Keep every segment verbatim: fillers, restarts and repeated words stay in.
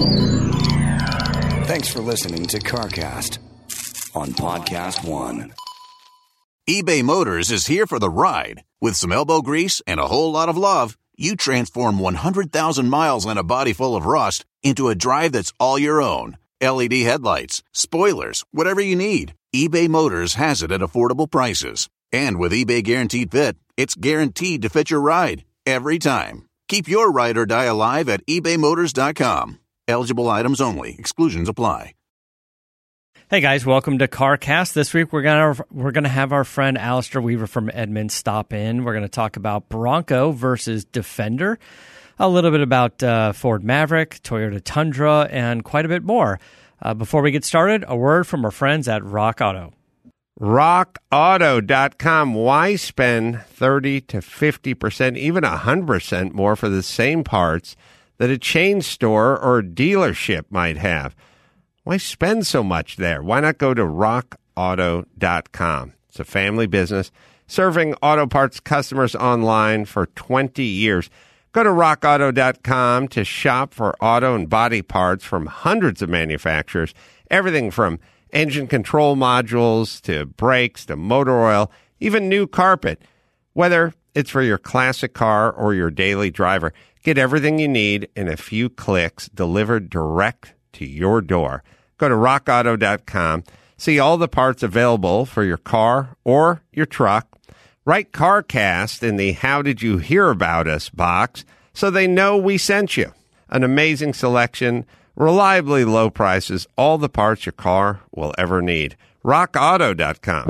Thanks for listening to CarCast on Podcast One. eBay Motors is here for the ride. With some elbow grease and a whole lot of love, you transform one hundred thousand miles and a body full of rust into a drive that's all your own. L E D headlights, spoilers, whatever you need, eBay Motors has it at affordable prices. And with eBay Guaranteed Fit, it's guaranteed to fit your ride every time. Keep your ride or die alive at ebay motors dot com. Eligible items only. Exclusions apply. Hey guys, welcome to CarCast. This week we're gonna we're gonna have our friend Alistair Weaver from Edmunds stop in. We're gonna talk about Bronco versus Defender, a little bit about uh, Ford Maverick, Toyota Tundra, and quite a bit more. Uh, before we get started, a word from our friends at Rock Auto. rock auto dot com. Why spend thirty to fifty percent, even one hundred percent more for the same parts that a chain store or dealership might have? Why spend so much there? Why not go to rock auto dot com? It's a family business serving auto parts customers online for twenty years. Go to rock auto dot com to shop for auto and body parts from hundreds of manufacturers, everything from engine control modules to brakes to motor oil, even new carpet. Whether it's for your classic car or your daily driver, get everything you need in a few clicks delivered direct to your door. Go to rock auto dot com. See all the parts available for your car or your truck. Write CarCast in the How Did You Hear About Us box so they know we sent you. An amazing selection, reliably low prices, all the parts your car will ever need. rock auto dot com.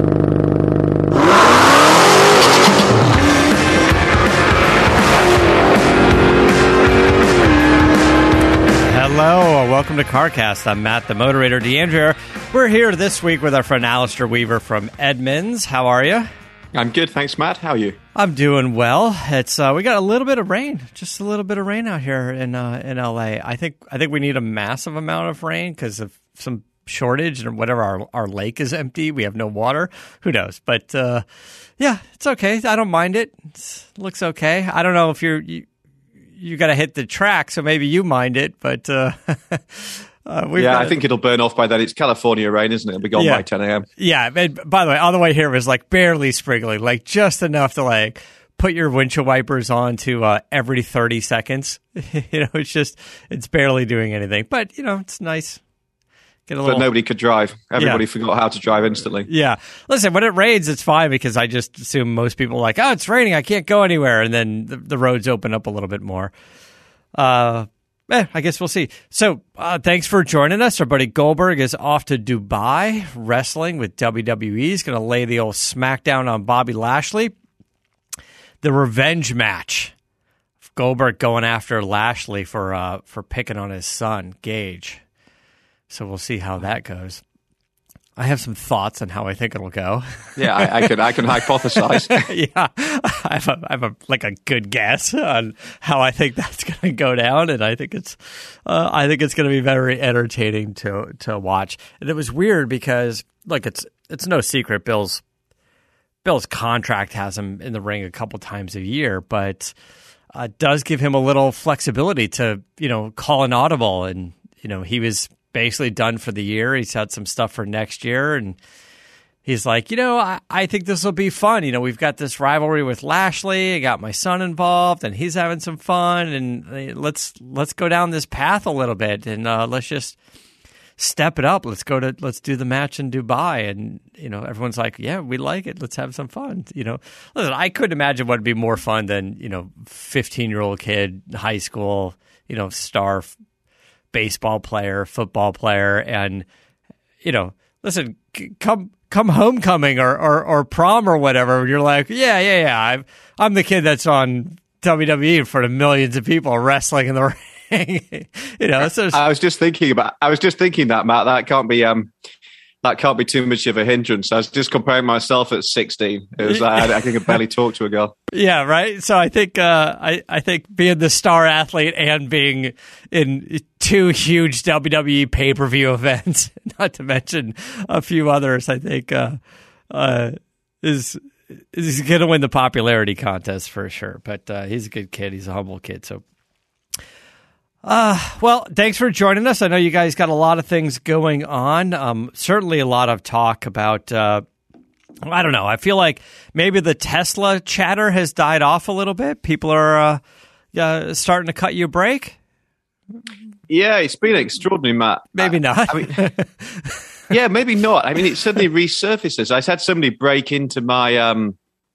Hello, welcome to CarCast. I'm Matt, the moderator, DeAndre. We're here this week with our friend Alistair Weaver from Edmunds. How are you? I'm good, thanks, Matt. How are you? I'm doing well. It's uh, we got a little bit of rain, just a little bit of rain out here in uh, in L A. I think I think we need a massive amount of rain because of some shortage and whatever. Our our lake is empty. We have no water. Who knows? But uh, yeah, it's okay. I don't mind it. It looks okay. I don't know if you're you, you got to hit the track, so maybe you mind it. But uh, uh, yeah, got, I think it'll burn off by then. It's California rain, isn't it? It'll be gone yeah, by ten a.m. Yeah. And by the way, on the way here was like barely sprinkling, like just enough to like put your windshield wipers on to uh, every thirty seconds. You know, it's just, it's barely doing anything. But, you know, it's nice. Get a little... But nobody could drive. Everybody yeah. forgot how to drive instantly. Yeah. Listen, when it rains, it's fine because I just assume most people are like, oh, it's raining, I can't go anywhere. And then the, the roads open up a little bit more. Uh, eh, I guess we'll see. So uh, thanks for joining us. Our buddy Goldberg is off to Dubai wrestling with W W E. He's going to lay the old smackdown on Bobby Lashley. The revenge match. Goldberg going after Lashley for uh, for picking on his son, Gage. So we'll see how that goes. I have some thoughts on how I think it'll go. Yeah, I, I can I can hypothesize. yeah, I have, a, I have a, like a good guess on how I think that's going to go down, and I think it's uh, I think it's going to be very entertaining to to watch. And it was weird because look, it's it's no secret Bill's Bill's contract has him in the ring a couple times a year, but uh, does give him a little flexibility to you know call an audible, and you know he was basically done for the year. He's had some stuff for next year, and he's like, you know, I, I think this will be fun. You know, we've got this rivalry with Lashley. I got my son involved, and he's having some fun, and let's let's go down this path a little bit, and uh, let's just step it up. Let's go to let's do the match in Dubai, and you know, everyone's like, yeah, we like it. Let's have some fun. You know, listen, I couldn't imagine what would be more fun than you know, fifteen year old kid, high school, you know, star. Baseball player, football player, and you know, listen, c- come come homecoming or, or or prom or whatever. You're like, yeah, yeah, yeah. I'm I'm the kid that's on W W E in front of millions of people wrestling in the ring. you know, so I was just thinking about. I was just thinking that, Matt. That can't be um, that can't be too much of a hindrance. I was just comparing myself at sixteen. It was like, I, I could barely talk to a girl. Yeah, right. So I think uh, I I think being the star athlete and being in two huge W W E pay per view events, not to mention a few others, I think uh, uh, is is going to win the popularity contest for sure. But uh, he's a good kid. He's a humble kid. So Uh, well, thanks for joining us. I know you guys got a lot of things going on. Um, certainly a lot of talk about, uh, I don't know. I feel like maybe the Tesla chatter has died off a little bit. People are uh, uh, starting to cut you a break. Yeah, it's been extraordinary, Matt. Maybe not. I mean, yeah, maybe not. I mean, it suddenly resurfaces. I had somebody break into my, um,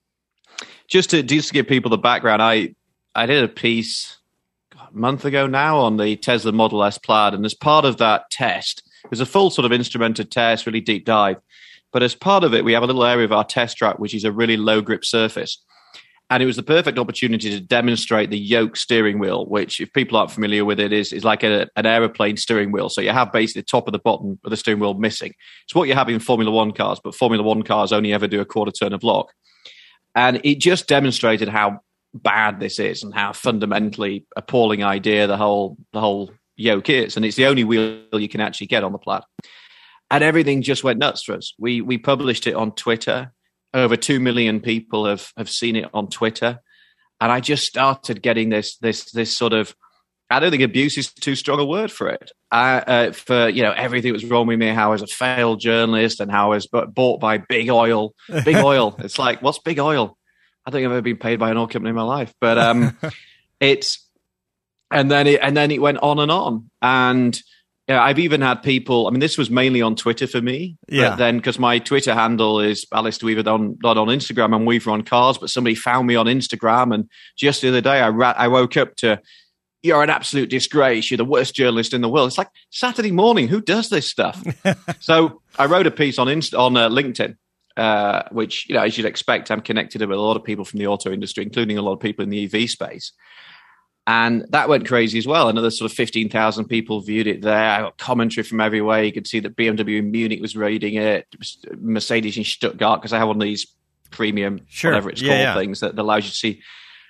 just to just to give people the background, I, I did a piece a month ago now on the Tesla Model S Plaid, and as part of that test, it was a full sort of instrumented test, really deep dive. But as part of it, we have a little area of our test track, which is a really low grip surface. And it was the perfect opportunity to demonstrate the yoke steering wheel, which, if people aren't familiar with it, is, is like a, an aeroplane steering wheel. So you have basically the top of the bottom of the steering wheel missing. It's what you have in Formula One cars, but Formula One cars only ever do a quarter turn of lock. And it just demonstrated how bad this is and how fundamentally appalling idea the whole the whole yoke is. And it's the only wheel you can actually get on the Plaid. And everything just went nuts for us. We we published it on Twitter. Over two million people have, have seen it on Twitter. And I just started getting this this this sort of, I don't think abuse is too strong a word for it. I, uh, for, you know, everything that was wrong with me, how I was a failed journalist and how I was bought by big oil. Big oil. It's like, what's big oil? I don't think I've ever been paid by an oil company in my life. But um, it's, and then it, and then it went on and on. And yeah, I've even had people, I mean, this was mainly on Twitter for me. Yeah. But then, because my Twitter handle is Alistair Weaver, on, not on Instagram, I'm Weaver on Cars, but somebody found me on Instagram. And just the other day, I, ra- I woke up to, you're an absolute disgrace. You're the worst journalist in the world. It's like Saturday morning. Who does this stuff? So I wrote a piece on Inst- on uh, LinkedIn, uh, which, you know, as you'd expect, I'm connected with a lot of people from the auto industry, including a lot of people in the E V space. And that went crazy as well. Another sort of fifteen thousand people viewed it there. I got commentary from everywhere. You could see that B M W in Munich was raiding it, Mercedes in Stuttgart, because I have one of these premium, sure. whatever it's yeah, called, yeah. things that allows you to see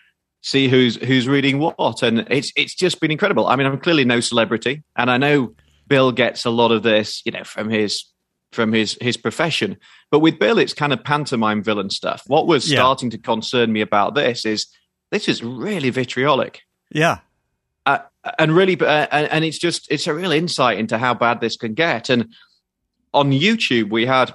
see who's who's reading what. And it's it's just been incredible. I mean, I'm clearly no celebrity, and I know Bill gets a lot of this, you know, from his from his his profession. But with Bill, it's kind of pantomime villain stuff. What was Yeah. starting to concern me about this is this is really vitriolic. Yeah. Uh, and really, uh, and, and it's just, it's a real insight into how bad this can get. And on YouTube, we had,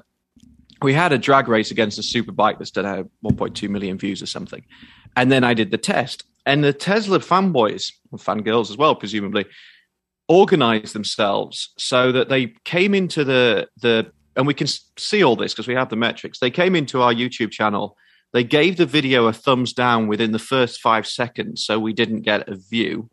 we had a drag race against a superbike that's done uh, one point two million views or something. And then I did the test, and the Tesla fanboys, or fangirls as well, presumably, organized themselves so that they came into the, the, and we can see all this because we have the metrics. They came into our YouTube channel. They gave the video a thumbs down within the first five seconds, so we didn't get a view.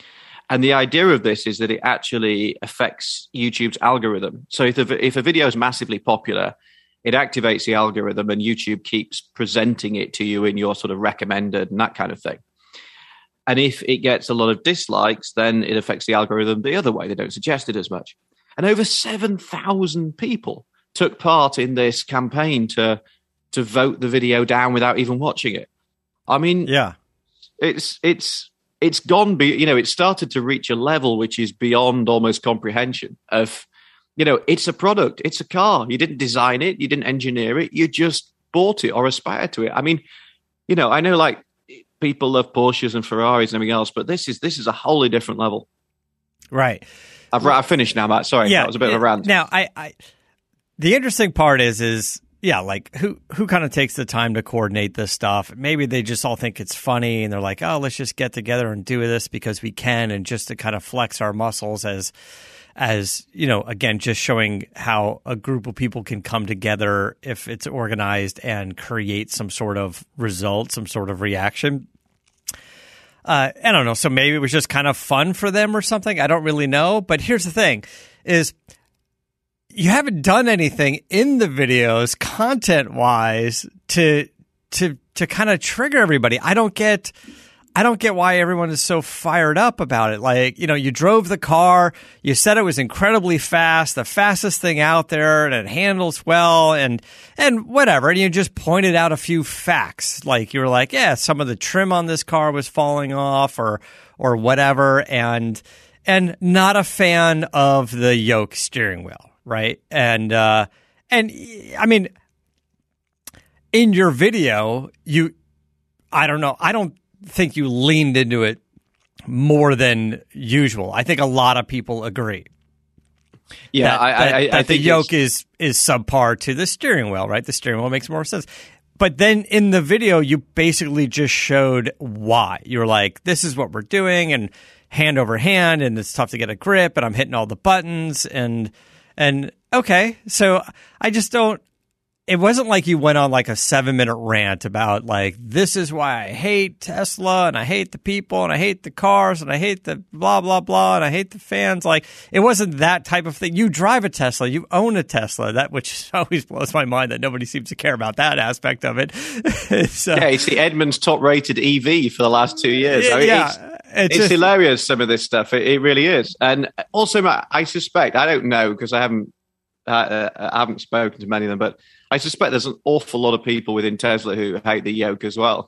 And the idea of this is that it actually affects YouTube's algorithm. So if a, if a video is massively popular, it activates the algorithm and YouTube keeps presenting it to you in your sort of recommended and that kind of thing. And if it gets a lot of dislikes, then it affects the algorithm the other way. They don't suggest it as much. And over seven thousand people took part in this campaign to to vote the video down without even watching it. I mean, Yeah. it's it's it's gone. Be, you know, it started to reach a level which is beyond almost comprehension. Of, you know, it's a product, it's a car. You didn't design it, you didn't engineer it, you just bought it or aspired to it. I mean, you know, I know like people love Porsches and Ferraris and everything else, but this is this is a wholly different level. Right. I've, I've finished now, Matt. Sorry, Yeah. that was a bit of a rant. Now, I, I, the interesting part is, is, yeah, like who who kind of takes the time to coordinate this stuff? Maybe they just all think it's funny and they're like, oh, let's just get together and do this because we can, and just to kind of flex our muscles as, as you know, again, just showing how a group of people can come together if it's organized and create some sort of result, some sort of reaction. Uh, I don't know. So maybe it was just kind of fun for them or something. I don't really know. But here's the thing is, you haven't done anything in the videos content wise to to to kind of trigger everybody. I don't get I don't get why everyone is so fired up about it. Like, you know, you drove the car, you said it was incredibly fast, the fastest thing out there, and it handles well, and and whatever. And you just pointed out a few facts. Like, you were like, yeah, some of the trim on this car was falling off, or or whatever, and and not a fan of the yoke steering wheel. Right. And, uh, and I mean, in your video, you, I don't know, I don't think you leaned into it more than usual. I think a lot of people agree. Yeah, that, I, that, I, I that think the yoke is is subpar to the steering wheel, right? The steering wheel makes more sense. But then in the video, you basically just showed why. You were like, this is what we're doing, and hand over hand, and it's tough to get a grip, and I'm hitting all the buttons, and and okay. So I just don't, it wasn't like you went on like a seven minute rant about like, this is why I hate Tesla, and I hate the people, and I hate the cars, and I hate the blah, blah, blah, and I hate the fans. Like, it wasn't that type of thing. You drive a Tesla, you own a Tesla, that which always blows my mind that nobody seems to care about that aspect of it. so, yeah, it's the Edmunds top rated E V for the last two years. I mean, yeah. It's, It's, it's just hilarious, some of this stuff. It, it really is. And also, I suspect, I don't know because I haven't, uh, I haven't spoken to many of them, but I suspect there's an awful lot of people within Tesla who hate the yoke as well.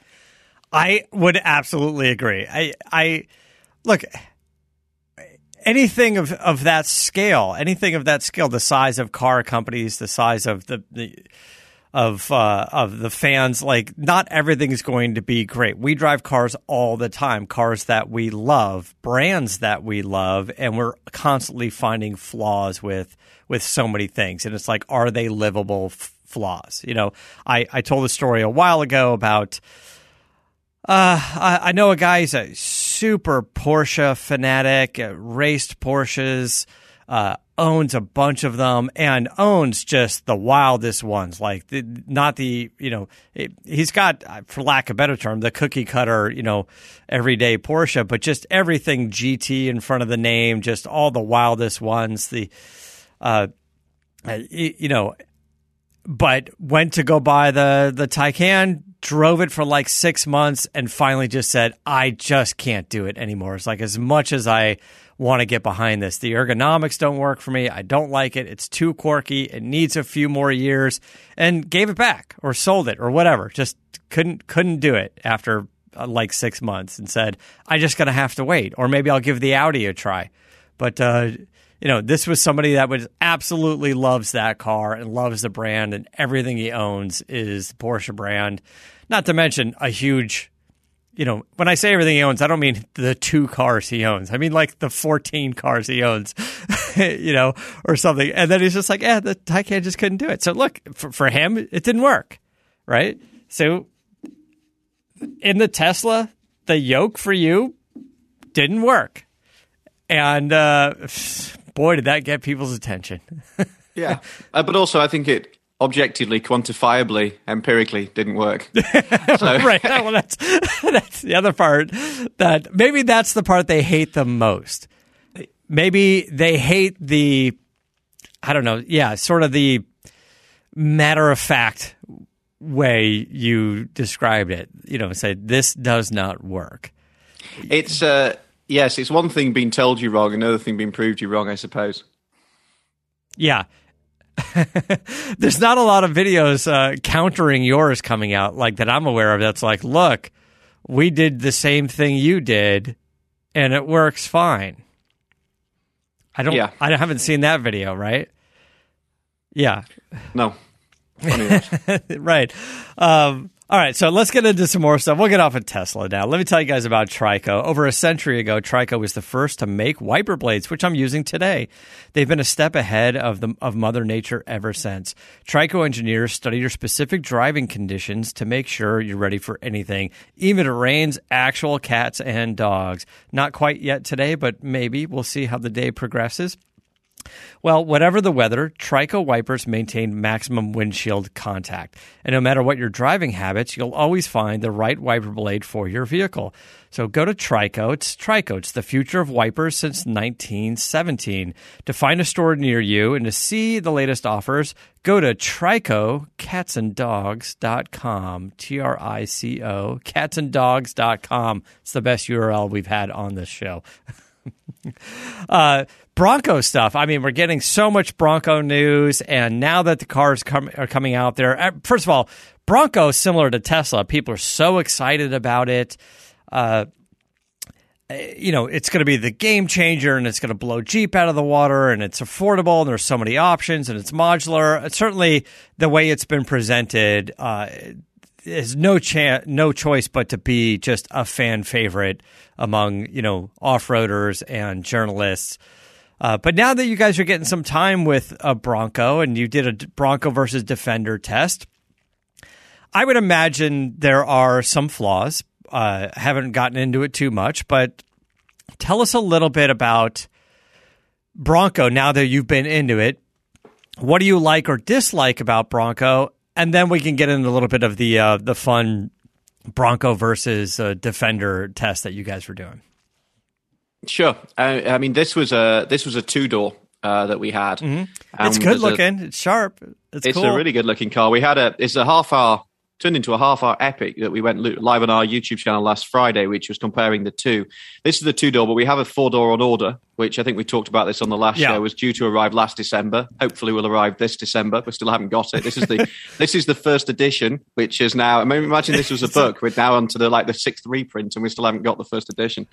I would absolutely agree. I, I look, anything of, of that scale, anything of that scale, the size of car companies, the size of the, the of uh, of the fans, like, not everything is going to be great. We drive cars all the time, cars that we love, brands that we love, and we're constantly finding flaws with with so many things. And it's like, are they livable f- flaws? You know, I, I told a story a while ago about uh, I, I know a guy, he's a super Porsche fanatic, uh, raced Porsches, uh, owns a bunch of them, and owns just the wildest ones, like the, not the, you know, it, he's got, for lack of a better term, the cookie cutter, you know, everyday Porsche, but just everything G T in front of the name, just all the wildest ones, the, uh, you, you know, but went to go buy the, the Taycan, drove it for like six months, and finally just said, I just can't do it anymore. It's like, as much as I want to get behind this, the ergonomics don't work for me. I don't like it. It's too quirky. It needs a few more years, and gave it back or sold it or whatever. Just couldn't couldn't do it after uh, like six months and said, I just going to have to wait, or maybe I'll give the Audi a try. But, uh, you know, this was somebody that was absolutely loves that car and loves the brand, and everything he owns is the Porsche brand. Not to mention a huge, you know, when I say everything he owns, I don't mean the two cars he owns. I mean like the fourteen cars he owns, you know, or something. And then he's just like, yeah, the Taycan just couldn't do it. So look, for, for him, it didn't work, right? So in the Tesla, the yoke for you didn't work. And uh, boy, did that get people's attention. Yeah. Uh, but also, I think it objectively, quantifiably, empirically didn't work. So. Right. Well, that's that's the other part. That maybe that's the part they hate the most. Maybe they hate the, I don't know, yeah, sort of the matter of fact way you described it. You know, say this does not work. It's uh, yes, it's one thing being told you wrong, another thing being proved you wrong, I suppose. Yeah. There's not a lot of videos uh, countering yours coming out, like, that I'm aware of, that's like, look, we did the same thing you did, and it works fine. I don't. Yeah. I haven't seen that video, right? Yeah. No. Right. Um, all right, so let's get into some more stuff. We'll get off of Tesla now. Let me tell you guys about Trico. Over a century ago, Trico was the first to make wiper blades, which I'm using today. They've been a step ahead of the of Mother Nature ever since. Trico engineers study your specific driving conditions to make sure you're ready for anything, even if it rains actual cats and dogs. Not quite yet today, but maybe. We'll see how the day progresses. Well, whatever the weather, Trico wipers maintain maximum windshield contact. And no matter what your driving habits, you'll always find the right wiper blade for your vehicle. So go to Trico. It's Trico. It's the future of wipers since nineteen seventeen. To find a store near you and to see the latest offers, go to Trico cats and dogs dot com. T R I C O, cats and dogs dot com. It's the best U R L we've had on this show. uh, Bronco stuff. I mean, we're getting so much Bronco news, and now that the cars come, are coming out there, first of all, Bronco is similar to Tesla. People are so excited about it. Uh, you know, it's going to be the game changer, and it's going to blow Jeep out of the water, and it's affordable, and there's so many options, and it's modular. It's certainly the way it's been presented, uh, is no chance, no choice but to be just a fan favorite among, you know, off-roaders and journalists. Uh, but now that you guys are getting some time with a Bronco and you did a Bronco versus Defender test, I would imagine there are some flaws. Uh, haven't gotten into it too much, but tell us a little bit about Bronco now that you've been into it. What do you like or dislike about Bronco? And then we can get into a little bit of the uh, the fun Bronco versus uh, Defender test that you guys were doing. Sure. I, I mean, this was a this was a two door uh, that we had. Mm-hmm. Um, it's good looking. A, it's sharp. It's, it's cool. a really good looking car. We had a it's a half hour turned into a half hour epic that we went live on our YouTube channel last Friday, which was comparing the two. This is the two door, but we have a four door on order, which I think we talked about this on the last yeah. show. Was due to arrive last December. Hopefully, will arrive this December. We still haven't got it. This is the this is the first edition, which is now. I mean, imagine this was a book. We're now on to the like the sixth reprint, and we still haven't got the first edition.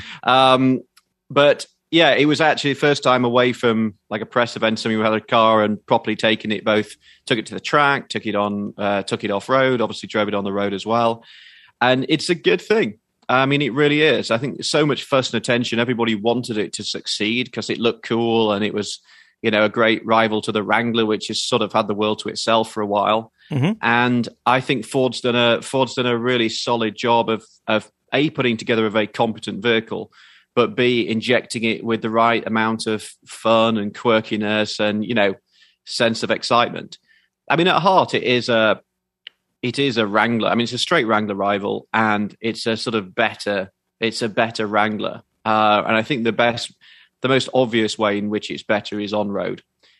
Um, but yeah, it was actually the first time away from like a press event. Somebody who had a car and properly taken it, both took it to the track, took it on, uh, took it off road, obviously drove it on the road as well. And it's a good thing. I mean, it really is. I think so much fuss and attention. Everybody wanted it to succeed because it looked cool and it was, you know, a great rival to the Wrangler, which has sort of had the world to itself for a while. Mm-hmm. And I think Ford's done a Ford's done a really solid job of of A, putting together a very competent vehicle, but B, injecting it with the right amount of fun and quirkiness and, you know, sense of excitement. I mean, at heart, it is a, it is a Wrangler. I mean, it's a straight Wrangler rival, and it's a sort of better, it's a better Wrangler. Uh, and I think the best, the most obvious way in which it's better is on road.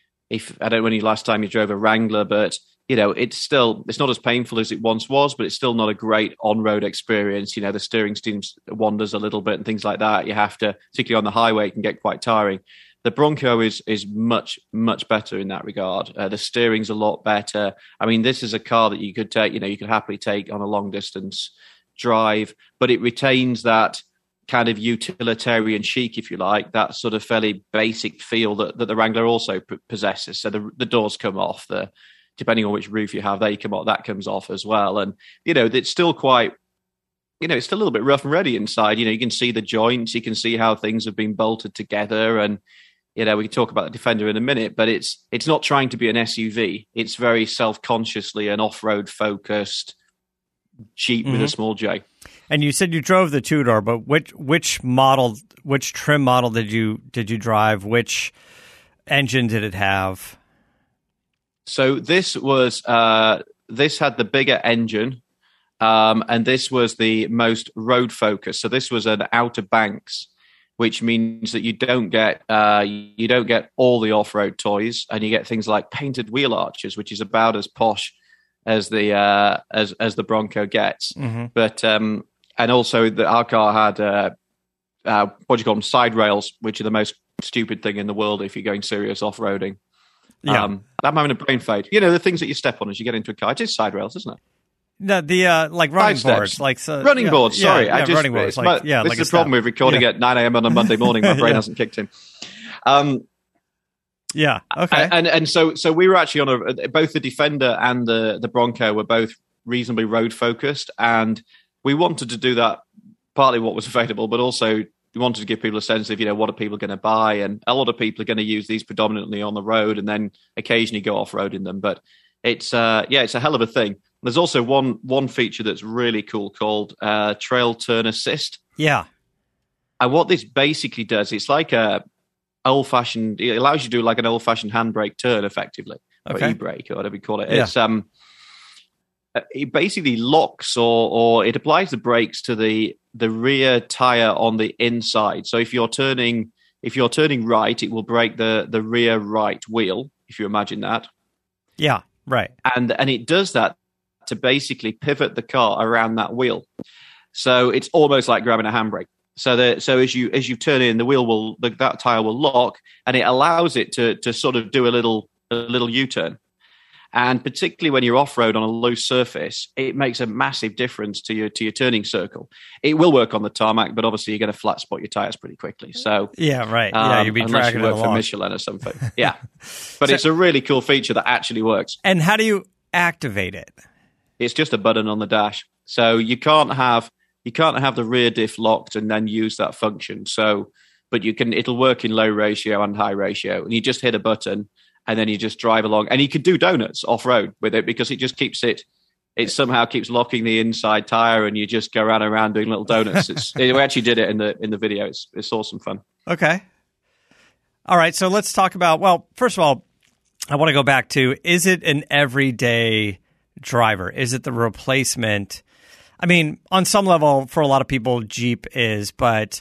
If I don't know when you last time you drove a Wrangler, but you know, it's still, it's not as painful as it once was, but it's still not a great on-road experience. You know, the steering steam wanders a little bit and things like that. You have to, particularly on the highway, it can get quite tiring. The Bronco is is much, much better in that regard. Uh, the steering's a lot better. I mean, this is a car that you could take, you know, you could happily take on a long-distance drive, but it retains that kind of utilitarian chic, if you like, that sort of fairly basic feel that, that the Wrangler also p- possesses. So the, the doors come off, the depending on which roof you have, they come off, that comes off as well. And, you know, it's still quite, you know, it's still a little bit rough and ready inside. You know, you can see the joints, you can see how things have been bolted together. And, you know, we can talk about the Defender in a minute, but it's it's not trying to be an S U V. It's very self-consciously an off-road focused Jeep mm-hmm. with a small J. And you said you drove the two-door, but which which model, which trim model did you did you drive? Which engine did it have? So this was uh, this had the bigger engine, um, and this was the most road focused. So this was an Outer Banks, which means that you don't get uh, you don't get all the off road toys, and you get things like painted wheel arches, which is about as posh as the uh, as as the Bronco gets. Mm-hmm. But um, and also the our car had uh, uh, what do you call them, side rails, which are the most stupid thing in the world if you're going serious off roading. Yeah. Um, I'm having a brain fade. You know, the things that you step on as you get into a car. It is side rails, isn't it? No, the uh, like running boards, like so, running yeah, boards. Sorry, yeah, I yeah, just running boards. Like, my, yeah, this like is the problem with recording yeah. at nine a.m. on a Monday morning. My brain yeah. hasn't kicked in. Um, yeah. Okay. And and so so we were actually on a both the Defender and the the Bronco were both reasonably road focused, and we wanted to do that partly what was available, but also we wanted to give people a sense of, you know, what are people going to buy, and a lot of people are going to use these predominantly on the road and then occasionally go off road in them. But it's uh, yeah, it's a hell of a thing. There's also one one feature that's really cool called uh, Trail Turn Assist. Yeah, and what this basically does, it's like a old fashioned. It allows you to do like an old fashioned handbrake turn, effectively, okay. or e-brake, or whatever you call it. Yeah. It's um, it basically locks or or it applies the brakes to the the rear tire on the inside. So if you're turning if you're turning right, it will brake the the rear right wheel, if you imagine that. Yeah, right. And and it does that to basically pivot the car around that wheel. So it's almost like grabbing a handbrake. So that so as you as you turn in, the wheel will the, that tire will lock, and it allows it to to sort of do a little a little U-turn. And particularly when you're off-road on a loose surface, it makes a massive difference to your to your turning circle. It will work on the tarmac, but obviously you're going to flat spot your tires pretty quickly. So yeah, right. Um, yeah, you'd be unless dragging you work it for along. Michelin or something. Yeah, but so, it's a really cool feature that actually works. And how do you activate it? It's just a button on the dash. So you can't have you can't have the rear diff locked and then use that function. So, but you can. It'll work in low ratio and high ratio, and you just hit a button and then you just drive along, and you can do donuts off road with it because it just keeps it. It somehow keeps locking the inside tire, and you just go around and around doing little donuts. It's, it, we actually did it in the in the video. It's it's awesome fun. Okay. All right. So let's talk about. Well, first of all, I want to go back to: is it an everyday driver? Is it the replacement? I mean, on some level, for a lot of people, Jeep is, but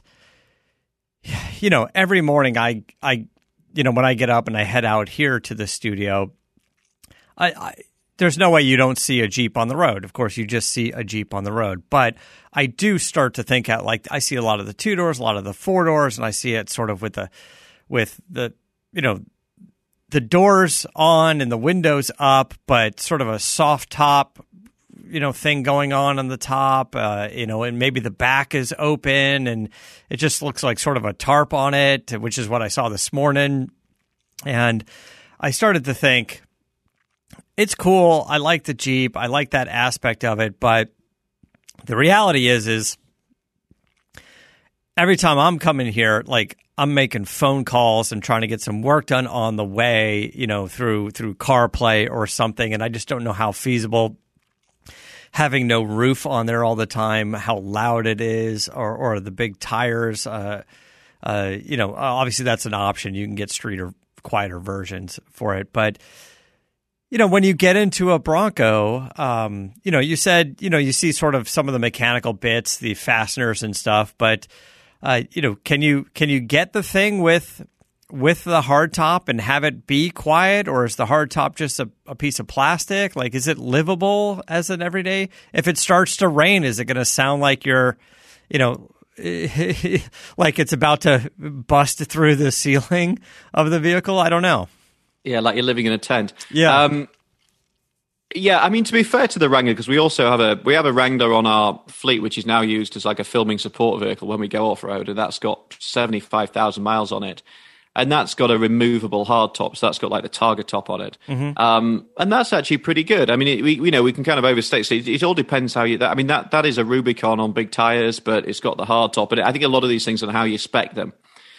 you know, every morning I, I, you know, when I get up and I head out here to the studio, I, I, there's no way you don't see a Jeep on the road. Of course, you just see a Jeep on the road. But I do start to think out, like, I see a lot of the two doors, a lot of the four doors, and I see it sort of with the, with the, you know, the doors on and the windows up, but sort of a soft top, you know, thing going on on the top, uh, you know, and maybe the back is open and it just looks like sort of a tarp on it, which is what I saw this morning. And I started to think, it's cool. I like the Jeep. I like that aspect of it. But the reality is, is every time I'm coming here, like, I'm making phone calls and trying to get some work done on the way, you know, through through CarPlay or something. And I just don't know how feasible having no roof on there all the time, how loud it is, or, or the big tires. Uh, uh, you know, obviously that's an option. You can get streeter, quieter versions for it. But, you know, when you get into a Bronco, um, you know, you said, you know, you see sort of some of the mechanical bits, the fasteners and stuff, but, uh, you know, can you can you get the thing with with the hardtop and have it be quiet, or is the hardtop just a, a piece of plastic? Like, is it livable as an everyday? If it starts to rain, is it going to sound like you're, you know, like it's about to bust through the ceiling of the vehicle? I don't know. Yeah, like you're living in a tent. Yeah. Um, yeah, I mean, to be fair to the Wrangler, because we also have a we have a Wrangler on our fleet, which is now used as like a filming support vehicle when we go off road, and that's got seventy-five thousand miles on it. And that's got a removable hard top, so that's got like the Targa top on it, mm-hmm. um, and that's actually pretty good. I mean, it, we you know we can kind of overstate. So it, it all depends how you. That, I mean, that that is a Rubicon on big tires, but it's got the hard top, and I think a lot of these things on how you spec them.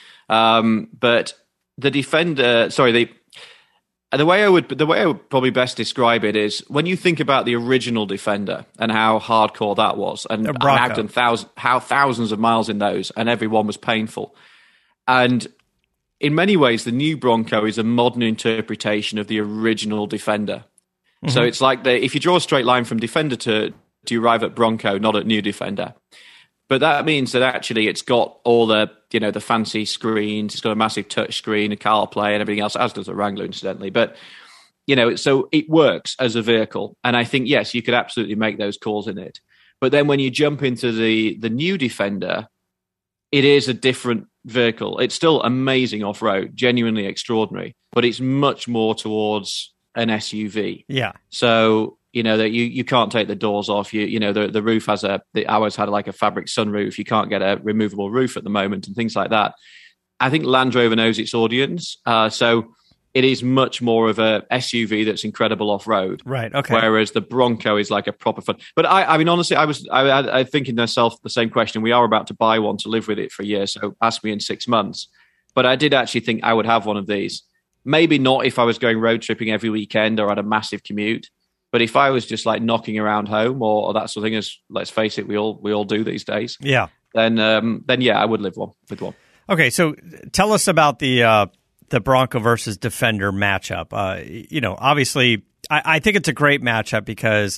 Um, but the Defender, sorry, the the way I would the way I would probably best describe it is when you think about the original Defender and how hardcore that was, and I've done thousands how thousands of miles in those, and every one was painful, and in many ways, the new Bronco is a modern interpretation of the original Defender. Mm-hmm. So it's like the, if you draw a straight line from Defender to, to arrive at Bronco, not at new Defender. But that means that actually it's got all the, you know, the fancy screens. It's got a massive touch screen, a CarPlay, and everything else, as does the Wrangler, incidentally. But, you know, so it works as a vehicle. And I think, yes, you could absolutely make those calls in it. But then when you jump into the the new Defender, it is a different vehicle. It's still amazing off-road, genuinely extraordinary, but it's much more towards an S U V. Yeah. So, you know, that you, you can't take the doors off. You you know, the, the roof has a, the ours had like a fabric sunroof. You can't get a removable roof at the moment and things like that. I think Land Rover knows its audience. Uh, so it is much more of a S U V that's incredible off-road. Right, okay. Whereas the Bronco is like a proper fun. But I, I mean, honestly, I was I, I, I thinking to myself the same question. We are about to buy one to live with it for a year, so ask me in six months. But I did actually think I would have one of these. Maybe not if I was going road tripping every weekend or had a massive commute. But if I was just like knocking around home or, or that sort of thing, as let's face it, we all we all do these days. Yeah. Then um, then yeah, I would live one with one. Okay, so tell us about the uh, the Bronco versus Defender matchup. Uh, you know, obviously, I, I think it's a great matchup because,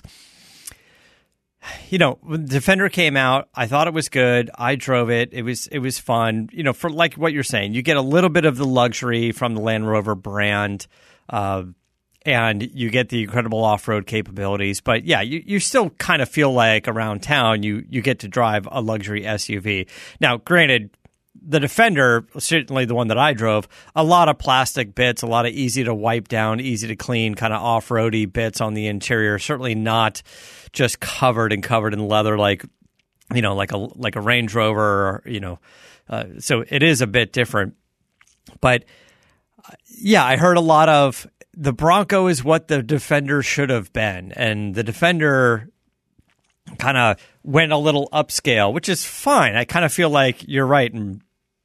you know, when Defender came out, I thought it was good. I drove it. It was it was fun. You know, for like what you're saying, you get a little bit of the luxury from the Land Rover brand, uh, and you get the incredible off-road capabilities. But yeah, you, you still kind of feel like around town you you get to drive a luxury S U V. Now, granted, the Defender, certainly the one that I drove, a lot of plastic bits, a lot of easy to wipe down, easy to clean, kind of off-roady bits on the interior. Certainly not just covered and covered in leather like, you know, like a like a Range Rover, or, you know. Uh, so it is a bit different. But uh, yeah, I heard a lot of the Bronco is what the Defender should have been, and the Defender kind of went a little upscale, which is fine. I kind of feel like you're right, and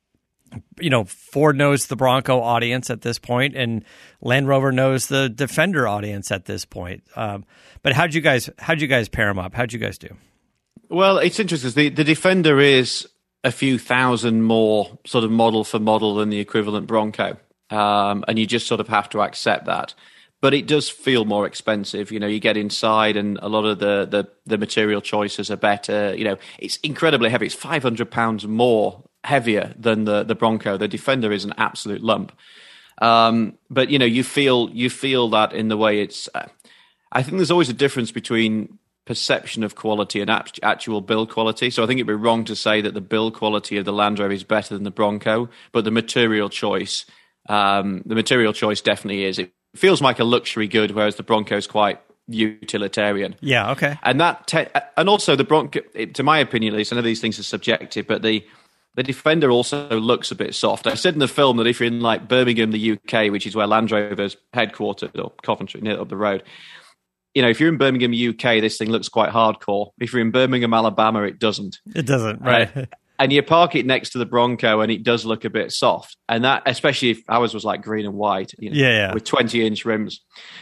you know, Ford knows the Bronco audience at this point, and Land Rover knows the Defender audience at this point. Um, but how'd you guys how'd you guys pair them up? How'd you guys do? Well, it's interesting. The the Defender is a few thousand more sort of model for model than the equivalent Bronco, um, and you just sort of have to accept that. But it does feel more expensive. You know, you get inside and a lot of the, the, the material choices are better. You know, it's incredibly heavy. It's five hundred pounds more heavier than the, the Bronco. The Defender is an absolute lump. Um, but, you know, you feel you feel that in the way it's... Uh, I think there's always a difference between perception of quality and act- actual build quality. So I think it'd be wrong to say that the build quality of the Land Rover is better than the Bronco, but the material choice, um, the material choice definitely is. It feels like a luxury good, whereas the Bronco is quite utilitarian. Yeah, okay. And that, te- and also the Bronco, to my opinion at least, I know these things are subjective, but the the Defender also looks a bit soft. I said in the film that if you're in like Birmingham, the U K, which is where Land Rover's headquartered, or Coventry, near up the road, you know, if you're in Birmingham, U K, this thing looks quite hardcore. If you're in Birmingham, Alabama, it doesn't. It doesn't, right? Uh, and you park it next to the Bronco, and it does look a bit soft. And that, especially if ours was like green and white, you know, yeah, yeah. with twenty inch rims.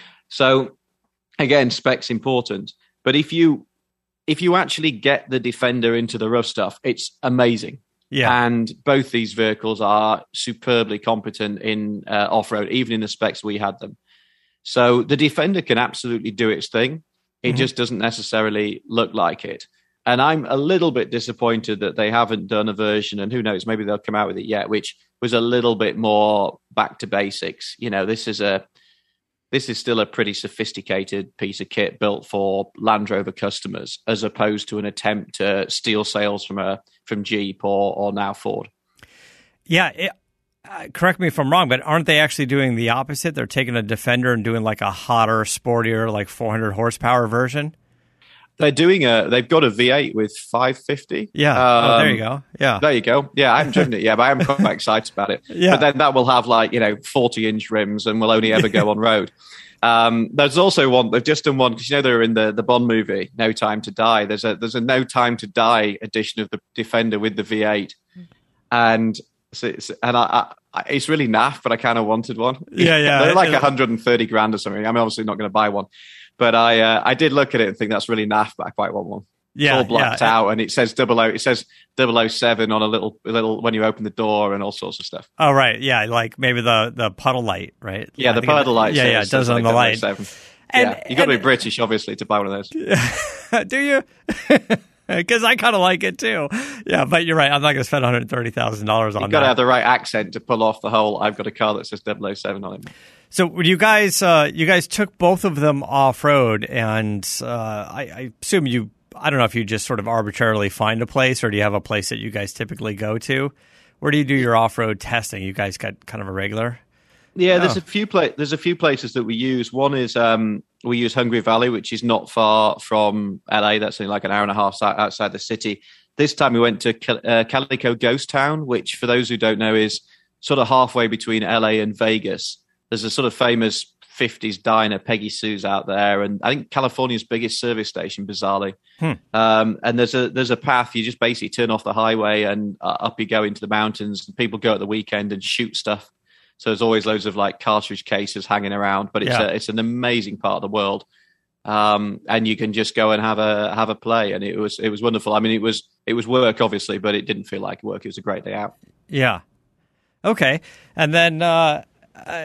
So again, spec's important. But if you if you actually get the Defender into the rough stuff, it's amazing. Yeah. And both these vehicles are superbly competent in uh, off-road, even in the specs we had them. So the Defender can absolutely do its thing. It mm-hmm. just doesn't necessarily look like it. And I'm a little bit disappointed that they haven't done a version, and who knows, maybe they'll come out with it yet, which was a little bit more back to basics. You know, this is a this is still a pretty sophisticated piece of kit built for Land Rover customers, as opposed to an attempt to steal sales from a from Jeep or or now Ford. Yeah, it, uh, correct me if I'm wrong, but aren't they actually doing the opposite? They're taking a Defender and doing like a hotter, sportier, like four hundred horsepower version. They're doing a. They've got a V eight with five fifty. Yeah. Um, oh, there you go. Yeah. There you go. Yeah, I haven't driven it yet, but I am quite excited about it. Yeah. But then that will have like, you know, forty inch rims and will only ever go on road. Um, there's also one. They've just done one because you know they're in the the Bond movie, No Time to Die. There's a there's a No Time to Die edition of the Defender with the V eight, and so it's, and I, I, it's really naff, but I kind of wanted one. Yeah, yeah. They're like one hundred thirty grand or something. I'm obviously not going to buy one. But I uh, I did look at it and think that's really naff, but I quite want one. Yeah, it's all blacked yeah. out, and it says double O. It says double oh seven on a little little when you open the door, and all sorts of stuff. Oh right, yeah, like maybe the, the puddle light, right? Yeah, I the puddle light. Yeah, yeah, it does on the light. And, yeah, you got to be British, obviously, to buy one of those. Do you? Because I kind of like it too. Yeah, but you're right. I'm not going to spend one hundred thirty thousand dollars on that. You've got to have the right accent to pull off the whole. I've got a car that says double oh seven on it. So you guys, uh, you guys took both of them off road, and uh, I, I assume you. I don't know if you just sort of arbitrarily find a place, or do you have a place that you guys typically go to? Where do you do your off road testing? You guys got kind of a regular. Yeah, oh. there's a few pla- There's a few places that we use. One is um, we use Hungry Valley, which is not far from L A. That's only like an hour and a half outside the city. This time we went to Cal- uh, Calico Ghost Town, which, for those who don't know, is sort of halfway between L A and Vegas. There's a sort of famous fifties diner, Peggy Sue's out there, and I think California's biggest service station, bizarrely. Hmm. Um, and there's a there's a path. You just basically turn off the highway and uh, up you go into the mountains. And people go at the weekend and shoot stuff. So there's always loads of like cartridge cases hanging around. But it's yeah. a, it's an amazing part of the world, um, and you can just go and have a have a play. And it was it was wonderful. I mean, it was it was work obviously, but it didn't feel like work. It was a great day out. Yeah. Okay. And then. Uh, uh,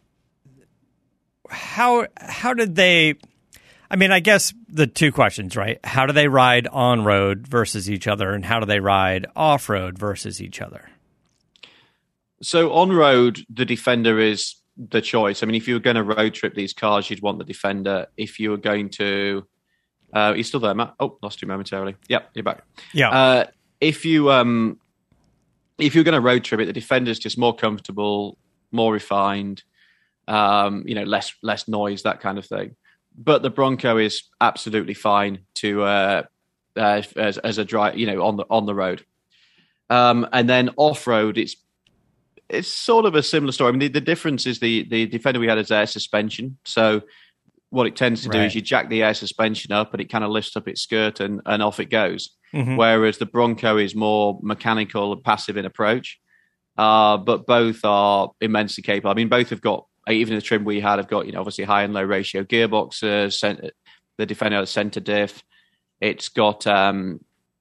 How how did they? I mean, I guess the two questions, right? How do they ride on road versus each other, and how do they ride off road versus each other? So on road, the Defender is the choice. I mean, if you were going to road trip these cars, you'd want the Defender. If you were going to, uh, you're still there, Matt? Oh, lost you momentarily. Yep, you're back. Yeah. Uh, if you um, if you're going to road trip it, the Defender's just more comfortable, more refined. Um, you know, less less noise, that kind of thing. But the Bronco is absolutely fine to uh, uh, as as a drive, you know, on the on the road. Um, and then off road, it's it's sort of a similar story. I mean, the, the difference is the the Defender we had is air suspension. So what it tends to do right. is you jack the air suspension up, and it kind of lifts up its skirt, and, and off it goes. Mm-hmm. Whereas the Bronco is more mechanical and passive in approach. Uh, but both are immensely capable. I mean, both have got, even the trim we had, have got, you know, obviously high and low ratio gearboxes. Center, the Defender has center diff. It's got um,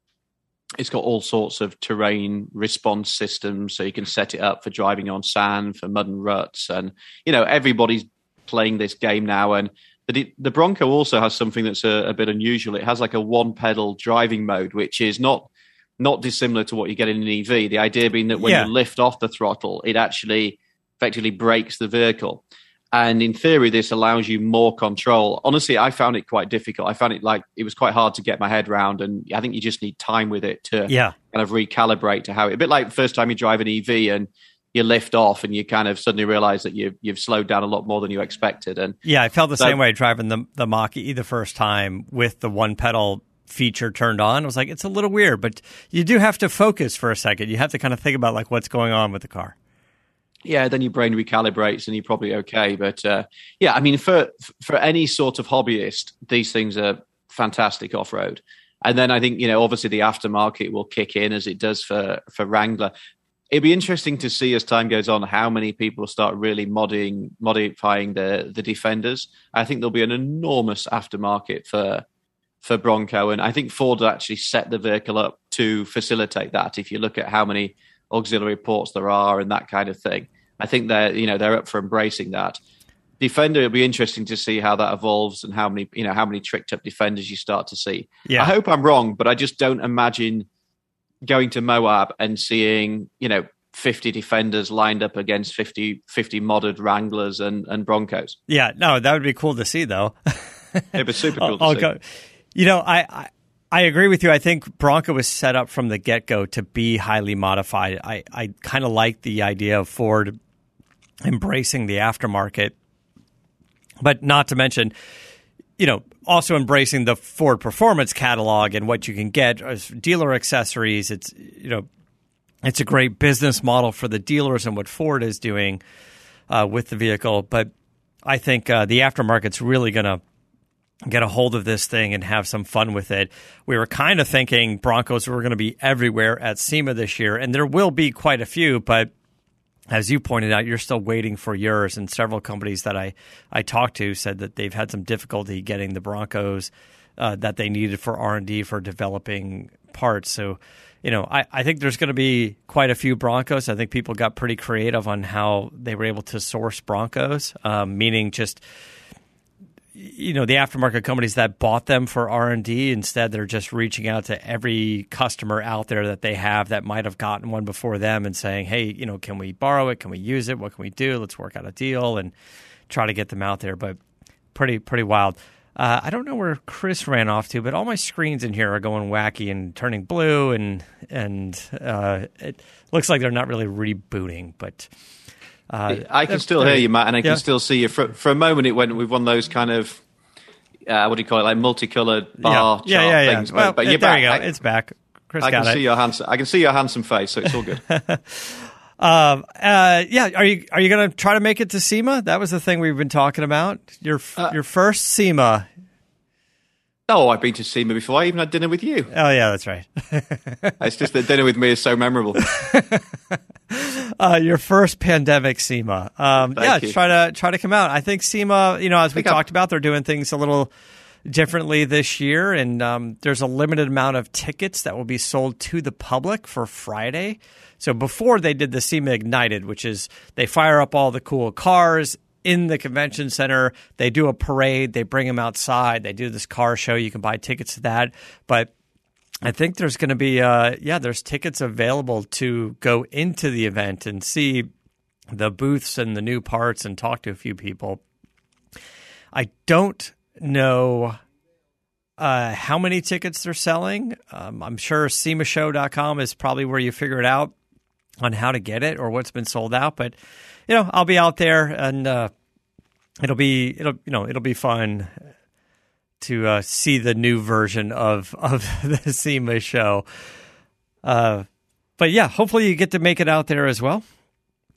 it's got all sorts of terrain response systems, so you can set it up for driving on sand, for mud and ruts, and you know everybody's playing this game now. And the the Bronco also has something that's a, a bit unusual. It has like a one pedal driving mode, which is not. Not dissimilar to what you get in an E V. The idea being that when yeah. you lift off the throttle, it actually effectively brakes the vehicle. And in theory, this allows you more control. Honestly, I found it quite difficult. I found it like it was quite hard to get my head around. And I think you just need time with it to yeah. kind of recalibrate to how it, a bit like the first time you drive an E V and you lift off and you kind of suddenly realize that you've, you've slowed down a lot more than you expected. And yeah, I felt the so, same way driving the, the Mach-E the first time with the one pedal feature turned on. I was like, it's a little weird, but you do have to focus for a second. You have to kind of think about like what's going on with the car. Yeah, then your brain recalibrates and you're probably okay. But uh, yeah, I mean, for for any sort of hobbyist, these things are fantastic off-road. And then I think, you know, obviously the aftermarket will kick in as it does for, for Wrangler. It'd be interesting to see as time goes on how many people start really modding, modifying the, the Defenders. I think there'll be an enormous aftermarket for for Bronco. And I think Ford actually set the vehicle up to facilitate that. If you look at how many auxiliary ports there are and that kind of thing, I think they're, you know, they're up for embracing that. Defender, it'll be interesting to see how that evolves and how many, you know, how many tricked up Defenders you start to see. Yeah. I hope I'm wrong, but I just don't imagine going to Moab and seeing, you know, fifty Defenders lined up against fifty, fifty modded Wranglers and, and Broncos. Yeah, no, that would be cool to see though. It'd be super cool I'll, I'll to see. Go. You know, I, I I agree with you. I think Bronco was set up from the get-go to be highly modified. I, I kind of like the idea of Ford embracing the aftermarket, but not to mention, you know, also embracing the Ford Performance catalog and what you can get as dealer accessories. It's, you know, it's a great business model for the dealers and what Ford is doing uh, with the vehicle. But I think uh, the aftermarket's really going to get a hold of this thing and have some fun with it. We were kind of thinking Broncos were going to be everywhere at SEMA this year, and there will be quite a few, but as you pointed out, you're still waiting for yours, and several companies that I, I talked to said that they've had some difficulty getting the Broncos uh, that they needed for R and D for developing parts. So, you know, I, I think there's going to be quite a few Broncos. I think people got pretty creative on how they were able to source Broncos, um, meaning just – you know, the aftermarket companies that bought them for R and D, instead they're just reaching out to every customer out there that they have that might have gotten one before them and saying, hey, you know, can we borrow it? Can we use it? What can we do? Let's work out a deal and try to get them out there. But pretty, pretty wild. Uh, I don't know where Chris ran off to, but all my screens in here are going wacky and turning blue, and and uh, it looks like they're not really rebooting, but... Uh, I can still hear you, Matt, and I can yeah. still see you. For, for a moment, it went with one of those kind of, uh, what do you call it, like multicolored bar yeah. chart yeah, yeah, things. Yeah. Well, but, but you're there back. you go. I, it's back. Chris I got can it. see your handsome. I can see your handsome face, so it's all good. um, uh, yeah. Are you are you going to try to make it to SEMA? That was the thing we've been talking about. Your uh, your first SEMA. Oh, I've been to SEMA before. I even had dinner with you. Oh, yeah, that's right. It's just that dinner with me is so memorable. uh, your first pandemic SEMA. Um, yeah, you. try to try to come out. I think SEMA, you know, as we Pick talked up. about, they're doing things a little differently this year, and um, there's a limited amount of tickets that will be sold to the public for Friday. So before they did the SEMA Ignited, which is they fire up all the cool cars in the convention center, they do a parade, they bring them outside, they do this car show, you can buy tickets to that. But I think there's going to be, uh, yeah, there's tickets available to go into the event and see the booths and the new parts and talk to a few people. I don't know uh, how many tickets they're selling. Um, I'm sure SEMA show dot com is probably where you figure it out on how to get it or what's been sold out. But you know, I'll be out there, and uh, it'll be it'll you know it'll be fun to uh, see the new version of of the SEMA show. Uh, but yeah, hopefully you get to make it out there as well.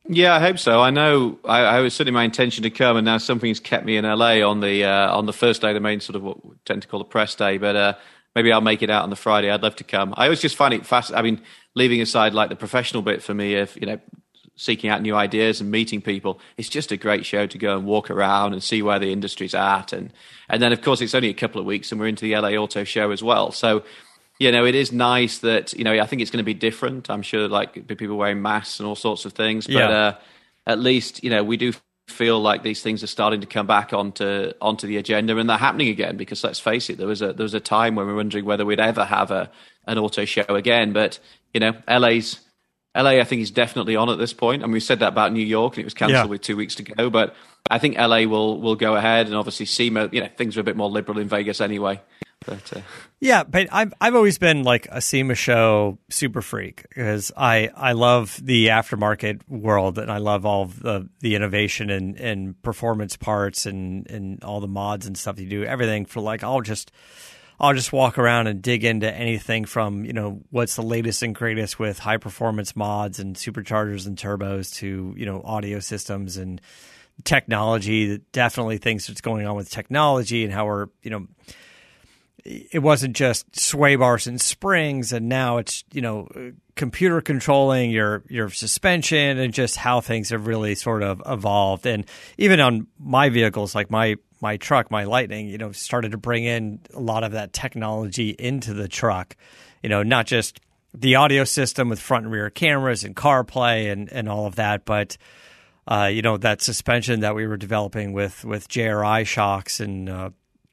Yeah, I hope so. I know I, I was certainly my intention to come, and now something's kept me in L A on the uh, on the first day, the main sort of what we tend to call the press day. But uh, maybe I'll make it out on the Friday. I'd love to come. I always just find it fast. I mean, leaving aside like the professional bit for me, if you know, seeking out new ideas and meeting people, it's just a great show to go and walk around and see where the industry's at, and and then of course it's only a couple of weeks, and we're into the L A Auto Show as well. So. You know, it is nice that, you know, I think it's going to be different. I'm sure, like, people wearing masks and all sorts of things. But yeah. uh, at least, you know, we do feel like these things are starting to come back onto onto the agenda, and they're happening again. Because let's face it, there was a there was a time when we were wondering whether we'd ever have a an auto show again. But you know, L A's L A, I think, is definitely on at this point. I mean, we said that about New York, and it was cancelled yeah. with two weeks to go. But I think L A will will go ahead, and obviously SEMA. You know, things are a bit more liberal in Vegas anyway. But, uh, yeah, but I've I've always been like a SEMA show super freak because I, I love the aftermarket world, and I love all of the, the innovation and, and performance parts and, and all the mods and stuff you do. Everything for like I'll just I'll just walk around and dig into anything from, you know, what's the latest and greatest with high performance mods and superchargers and turbos to, you know, audio systems and technology. Definitely things that's going on with technology and how we're, you know. It wasn't just sway bars and springs, and now it's, you know, computer controlling your your suspension and just how things have really sort of evolved. And even on my vehicles, like my my truck, my Lightning, you know, started to bring in a lot of that technology into the truck. You know, not just the audio system with front and rear cameras and CarPlay and, and all of that, but uh, you know, that suspension that we were developing with with J R I shocks and uh,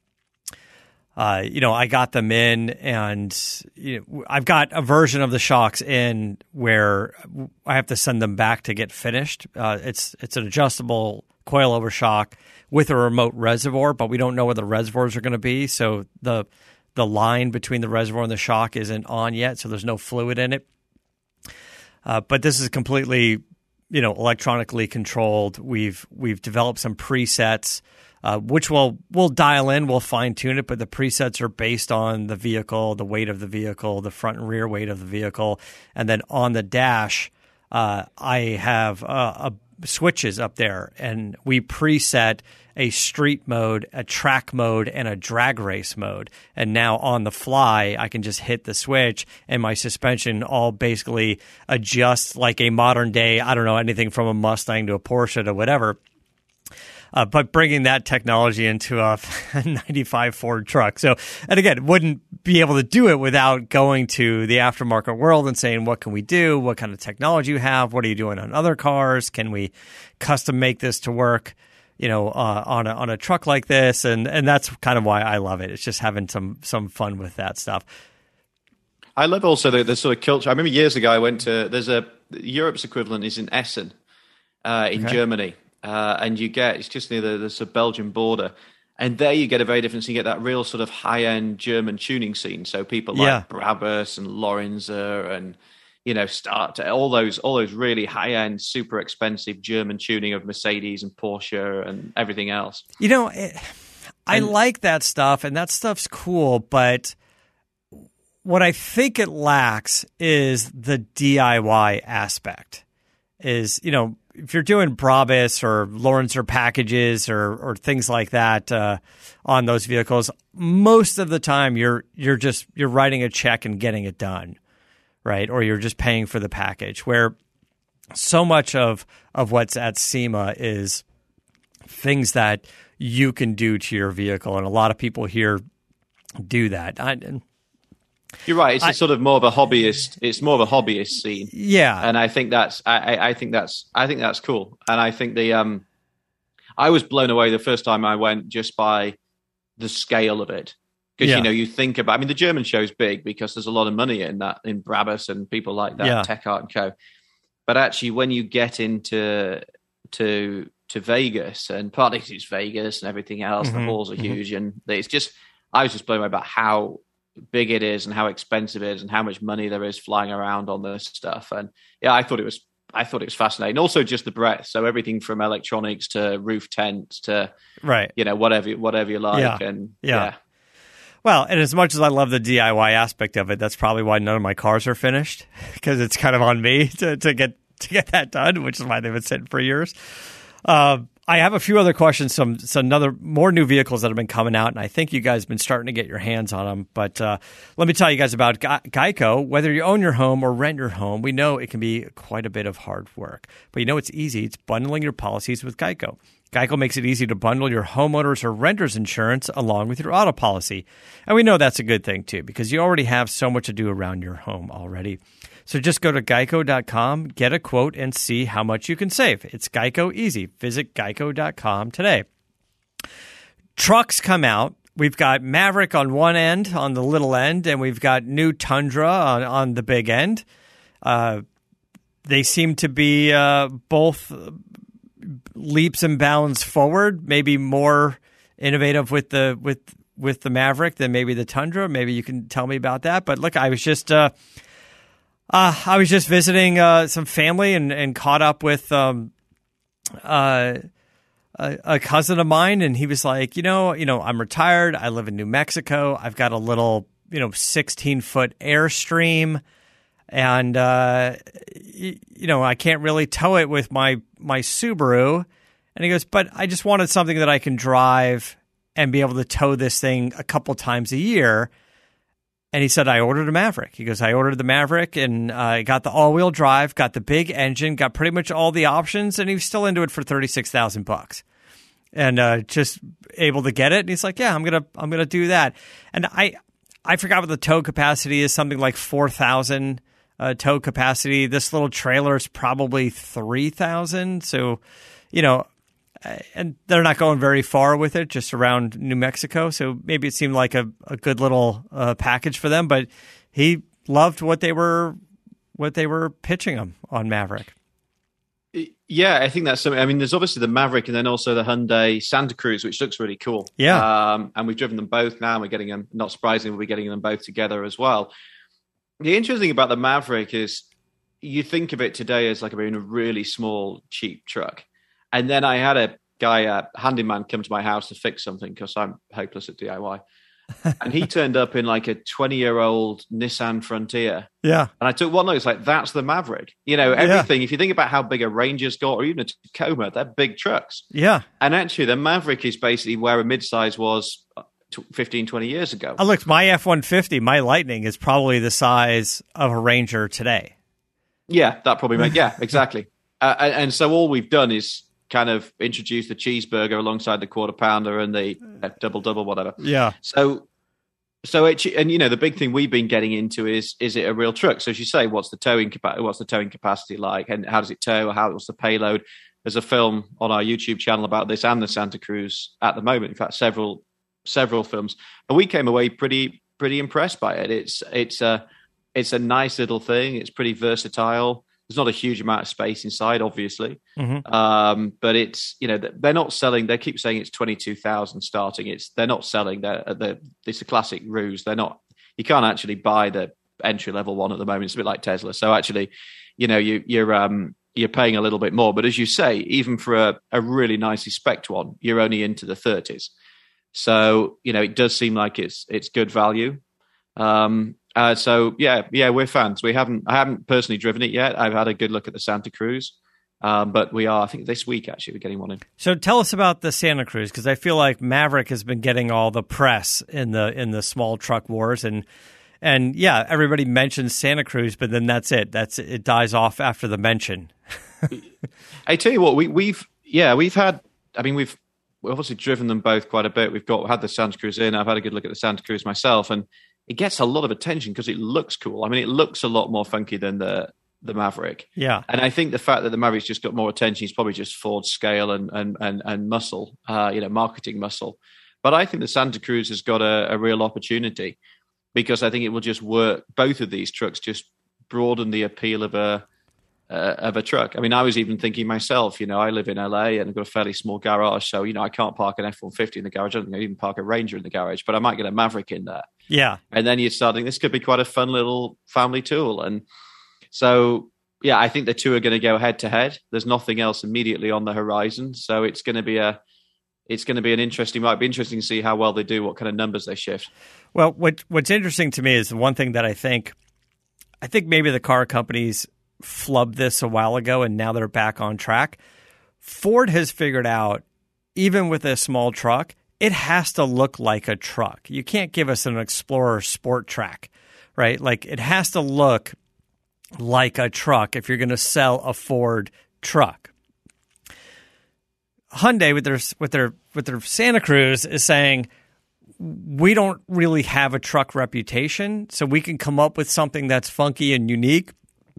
Uh, you know, I got them in, and you know, I've got a version of the shocks in where I have to send them back to get finished. Uh, it's it's an adjustable coilover shock with a remote reservoir, but we don't know where the reservoirs are going to be, so the the line between the reservoir and the shock isn't on yet, so there's no fluid in it. Uh, but this is completely, you know, electronically controlled. We've we've developed some presets. Uh, which we'll, we'll dial in, we'll fine-tune it, but the presets are based on the vehicle, the weight of the vehicle, the front and rear weight of the vehicle. And then on the dash, uh, I have uh, a switches up there, and we preset a street mode, a track mode, and a drag race mode. And now on the fly, I can just hit the switch, and my suspension all basically adjusts like a modern day, I don't know, anything from a Mustang to a Porsche to whatever. Uh, but bringing that technology into a ninety-five Ford truck. So, and again, wouldn't be able to do it without going to the aftermarket world and saying, what can we do? What kind of technology you have? What are you doing on other cars? Can we custom make this to work, you know, uh, on a, on a truck like this? And, and that's kind of why I love it. It's just having some, some fun with that stuff. I love also the, the sort of culture. I remember years ago I went to, there's a, Europe's equivalent is in Essen uh, in okay. Germany. Uh, and you get, it's just near the, the sort of Belgian border. And there you get a very different, you get that real sort of high-end German tuning scene. So people like yeah. Brabus and Lorenzer and, you know, start to, all those all those really high-end, super expensive German tuning of Mercedes and Porsche and everything else. You know, it, I and, like that stuff, and that stuff's cool, but what I think it lacks is the D I Y aspect. Is, you know, if you're doing Brabus or Lorenzer packages or or things like that uh, on those vehicles, most of the time you're you're just you're writing a check and getting it done, right? Or you're just paying for the package. Where so much of of what's at SEMA is things that you can do to your vehicle, and a lot of people here do that. I, You're right. It's I, a sort of more of a hobbyist. It's more of a hobbyist scene. Yeah, and I think that's. I, I think that's. I think that's cool. And I think the. Um, I was blown away the first time I went just by the scale of it, because yeah. you know you think about. I mean, the German show's big because there's a lot of money in that in Brabus and people like that, yeah. Tech Art and Co. But actually, when you get into to to Vegas, and partly it's Vegas and everything else, mm-hmm. the halls are huge, mm-hmm. and it's just. I was just blown away about how big it is and how expensive it is and how much money there is flying around on this stuff. And yeah, I thought it was, I thought it was fascinating. Also just the breadth. So everything from electronics to roof tents to, right. you know, whatever, whatever you like. Yeah. And yeah. yeah. Well, and as much as I love the D I Y aspect of it, that's probably why none of my cars are finished, because it's kind of on me to, to get to get that done, which is why they've been sitting for years. Uh, I have a few other questions, some, some other more new vehicles that have been coming out, and I think you guys have been starting to get your hands on them. But uh, let me tell you guys about Ge- Geico. Whether you own your home or rent your home, we know it can be quite a bit of hard work. But you know it's easy. It's bundling your policies with Geico. Geico makes it easy to bundle your homeowners or renters insurance along with your auto policy. And we know that's a good thing, too, because you already have so much to do around your home already. So just go to geico dot com, get a quote, and see how much you can save. It's Geico easy. Visit geico dot com today. Trucks come out. We've got Maverick on one end, on the little end, and we've got new Tundra on, on the big end. Uh, they seem to be uh, both leaps and bounds forward, maybe more innovative with the with with the Maverick than maybe the Tundra. Maybe you can tell me about that. But look, I was just... Uh, Uh, I was just visiting uh, some family and, and caught up with um, uh, a, a cousin of mine, and he was like, you know, you know, I'm retired. I live in New Mexico. I've got a little, you know, sixteen foot Airstream, and uh, y- you know, I can't really tow it with my my Subaru. And he goes, but I just wanted something that I can drive and be able to tow this thing a couple times a year. And he said, I ordered a Maverick. He goes, I ordered the Maverick, and I uh, got the all-wheel drive, got the big engine, got pretty much all the options, and he was still into it for thirty-six thousand bucks, and uh, just able to get it. And he's like, yeah, I'm gonna, I'm gonna do that. And I, I forgot what the tow capacity is. Something like four thousand uh, tow capacity. This little trailer is probably three thousand. So, you know. And they're not going very far with it, just around New Mexico. So maybe it seemed like a, a good little uh, package for them. But he loved what they were what they were pitching him on Maverick. Yeah, I think that's something. I mean, there's obviously the Maverick and then also the Hyundai Santa Cruz, which looks really cool. Yeah. Um, and we've driven them both now. And we're getting them, not surprisingly, we'll be getting them both together as well. The interesting thing about the Maverick is you think of it today as like being a really small, cheap truck. And then I had a guy, a handyman, come to my house to fix something because I'm hopeless at D I Y. And he turned up in like a twenty-year-old Nissan Frontier. Yeah. And I took one look. It's like, that's the Maverick. You know, everything. Yeah. If you think about how big a Ranger's got, or even a Tacoma, they're big trucks. Yeah. And actually, the Maverick is basically where a midsize was fifteen, twenty years ago. Oh, look, my F one fifty, my Lightning, is probably the size of a Ranger today. Yeah, that probably makes, yeah, exactly. uh, and, and so all we've done is kind of introduce the cheeseburger alongside the quarter pounder and the uh, double double whatever. Yeah. So, so it, and you know the big thing we've been getting into is is it a real truck? So as you say, what's the towing capacity? What's the towing capacity like? And how does it tow? How what's the payload? There's a film on our YouTube channel about this and the Santa Cruz at the moment. In fact, several several films, and we came away pretty pretty impressed by it. It's it's a it's a nice little thing. It's pretty versatile. There's not a huge amount of space inside, obviously, mm-hmm. um, but it's you know they're not selling. They keep saying it's twenty-two thousand starting. It's they're not selling. They're, they're it's a classic ruse. They're not. You can't actually buy the entry level one at the moment. It's a bit like Tesla. So actually, you know you you're um, you're paying a little bit more. But as you say, even for a, a really nicely spec'd one, you're only into the thirties. So you know it does seem like it's it's good value. Um, Uh, so yeah, yeah, we're fans. We haven't, I haven't personally driven it yet. I've had a good look at the Santa Cruz, um, but we are, I think this week actually, we're getting one in. So tell us about the Santa Cruz, because I feel like Maverick has been getting all the press in the in the small truck wars, and and yeah, everybody mentions Santa Cruz, but then that's it. That's it dies off after the mention. I tell you what, we, we've yeah, we've had. I mean, we've we've obviously driven them both quite a bit. We've got had the Santa Cruz in. I've had a good look at the Santa Cruz myself, and it gets a lot of attention because it looks cool. I mean, it looks a lot more funky than the the Maverick. Yeah. And I think the fact that the Maverick's just got more attention is probably just Ford's scale and and and, and muscle, uh, you know, marketing muscle. But I think the Santa Cruz has got a, a real opportunity because I think it will just work. Both of these trucks just broaden the appeal of a uh, of a truck. I mean, I was even thinking myself, you know, I live in L A and I've got a fairly small garage, so, you know, I can't park an F one fifty in the garage. I don't think I even park a Ranger in the garage, but I might get a Maverick in there. Yeah. And then you're starting, this could be quite a fun little family tool. And so, yeah, I think the two are going to go head to head. There's nothing else immediately on the horizon. So it's going to be a, it's going to be an interesting, might be interesting to see how well they do, what kind of numbers they shift. Well, what what's interesting to me is the one thing that I think, I think maybe the car companies flubbed this a while ago, and now they're back on track. Ford has figured out, even with a small truck, it has to look like a truck. You can't give us an Explorer Sport Track, right? Like, it has to look like a truck if you're going to sell a Ford truck. Hyundai with their with their with their Santa Cruz is saying, we don't really have a truck reputation, so we can come up with something that's funky and unique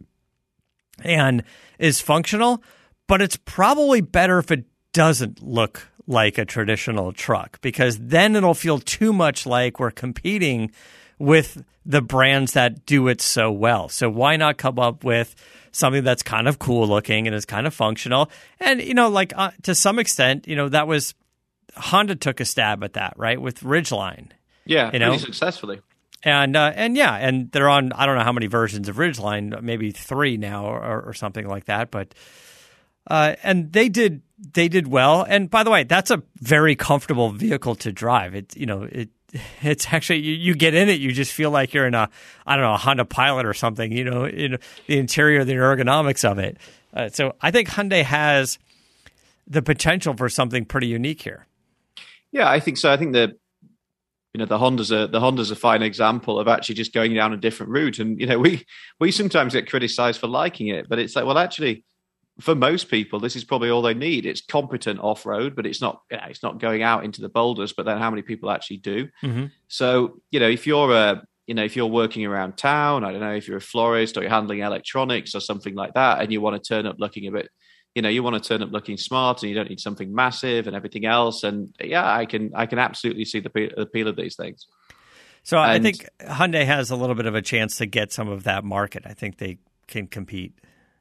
and is functional, but it's probably better if it doesn't look like a traditional truck, because then it'll feel too much like we're competing with the brands that do it so well. So why not come up with something that's kind of cool looking and is kind of functional? And, you know, like uh, to some extent, you know, that was Honda took a stab at that, right, with Ridgeline. Yeah, you know? pretty successfully. And uh, and yeah, and they're on, I don't know how many versions of Ridgeline, maybe three now or, or something like that. But uh, and they did they did well. And by the way, that's a very comfortable vehicle to drive. It you know it it's actually you, you get in it, you just feel like you're in a I don't know a Honda Pilot or something. You know, in the interior, the ergonomics of it. Uh, so I think Hyundai has the potential for something pretty unique here. Yeah, I think so. I think the you know the Honda's a the Honda's a fine example of actually just going down a different route. And you know we we sometimes get criticised for liking it, but it's like, well, actually, for most people, this is probably all they need. It's competent off road, but it's not you know, it's not going out into the boulders. But then how many people actually do? Mm-hmm. So you know if you're a you know if you're working around town, I don't know if you're a florist or you're handling electronics or something like that, and you want to turn up looking a bit. You know, you want to turn up looking smart, and you don't need something massive and everything else. And yeah, I can, I can absolutely see the, the appeal of these things. So and, I think Hyundai has a little bit of a chance to get some of that market. I think they can compete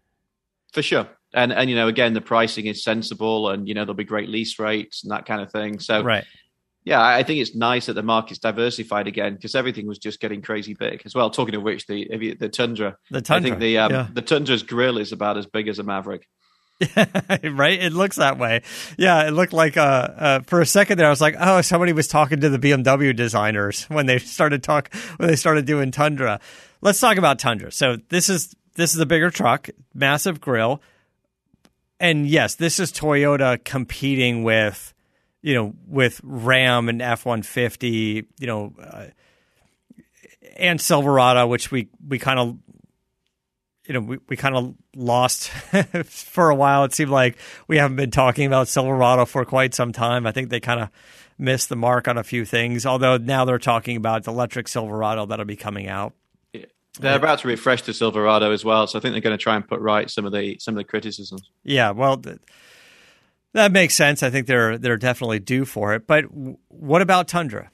for sure. And and you know, again, the pricing is sensible, and you know, there'll be great lease rates and that kind of thing. So right. Yeah, I think it's nice that the market's diversified again, because everything was just getting crazy big as well. Talking of which, the the Tundra, the Tundra, I think the um, yeah. the Tundra's grill is about as big as a Maverick. Right? It looks that way. Yeah, it looked like uh, uh, for a second there, I was like, oh, somebody was talking to the B M W designers when they started talk when they started doing Tundra. Let's talk about Tundra. So this is this is a bigger truck, massive grille, and yes, this is Toyota competing with you know with Ram and F one fifty, you know, uh, and Silverado, which we we kind of. You know, we, we kind of lost for a while. It seemed like we haven't been talking about Silverado for quite some time. I think they kind of missed the mark on a few things, although now they're talking about the electric Silverado that'll be coming out. Yeah. They're about to refresh the Silverado as well, so I think they're going to try and put right some of the some of the criticisms. Yeah, well, th- that makes sense. I think they're they're definitely due for it. But w- what about Tundra?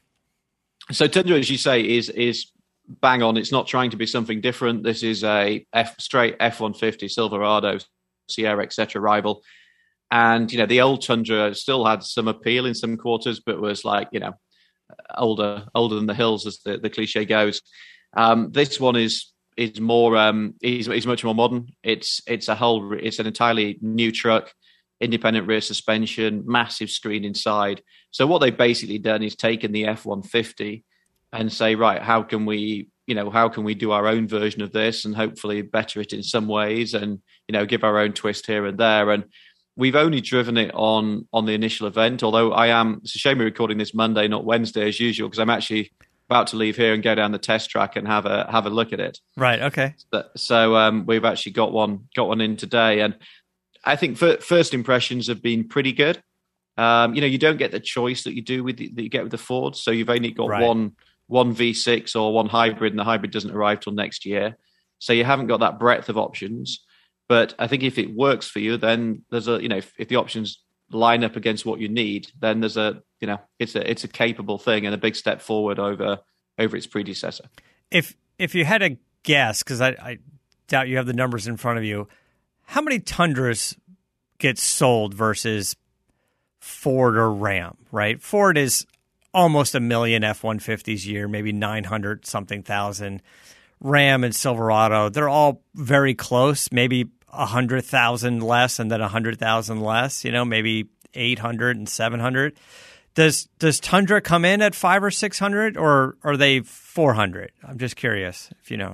So Tundra, as you say, is is bang on. It's not trying to be something different. This is a F, straight F one fifty Silverado, Sierra, et cetera rival. And, you know, the old Tundra still had some appeal in some quarters, but was like, you know, older older than the hills, as the, the cliche goes. Um, this one is is more um, is, is much more modern. It's it's a whole it's an entirely new truck, independent rear suspension, massive screen inside. So what they've basically done is taken the F one fifty and say, right, how can we, you know, how can we do our own version of this and hopefully better it in some ways, and you know, give our own twist here and there. And we've only driven it on on the initial event. Although I am, it's a shame we're recording this Monday, not Wednesday as usual, because I'm actually about to leave here and go down the test track and have a have a look at it. Right. Okay. So, so um, we've actually got one got one in today, and I think for, first impressions have been pretty good. Um, you know, you don't get the choice that you do with the, that you get with the Ford, so you've only got right. one. one V six or one hybrid, and the hybrid doesn't arrive till next year. So you haven't got that breadth of options. But I think if it works for you, then there's a, you know, if, if the options line up against what you need, then there's a, you know, it's a it's a capable thing and a big step forward over over its predecessor. If if you had a guess, because I, I doubt you have the numbers in front of you, how many Tundras get sold versus Ford or Ram, right? Ford is almost a million F one fifties a year, maybe nine hundred something thousand. Ram and Silverado, they're all very close, maybe one hundred thousand less and then one hundred thousand less, you know, maybe eight hundred and seven hundred. Does does Tundra come in at five or six hundred, or are they four hundred? I'm just curious if you know.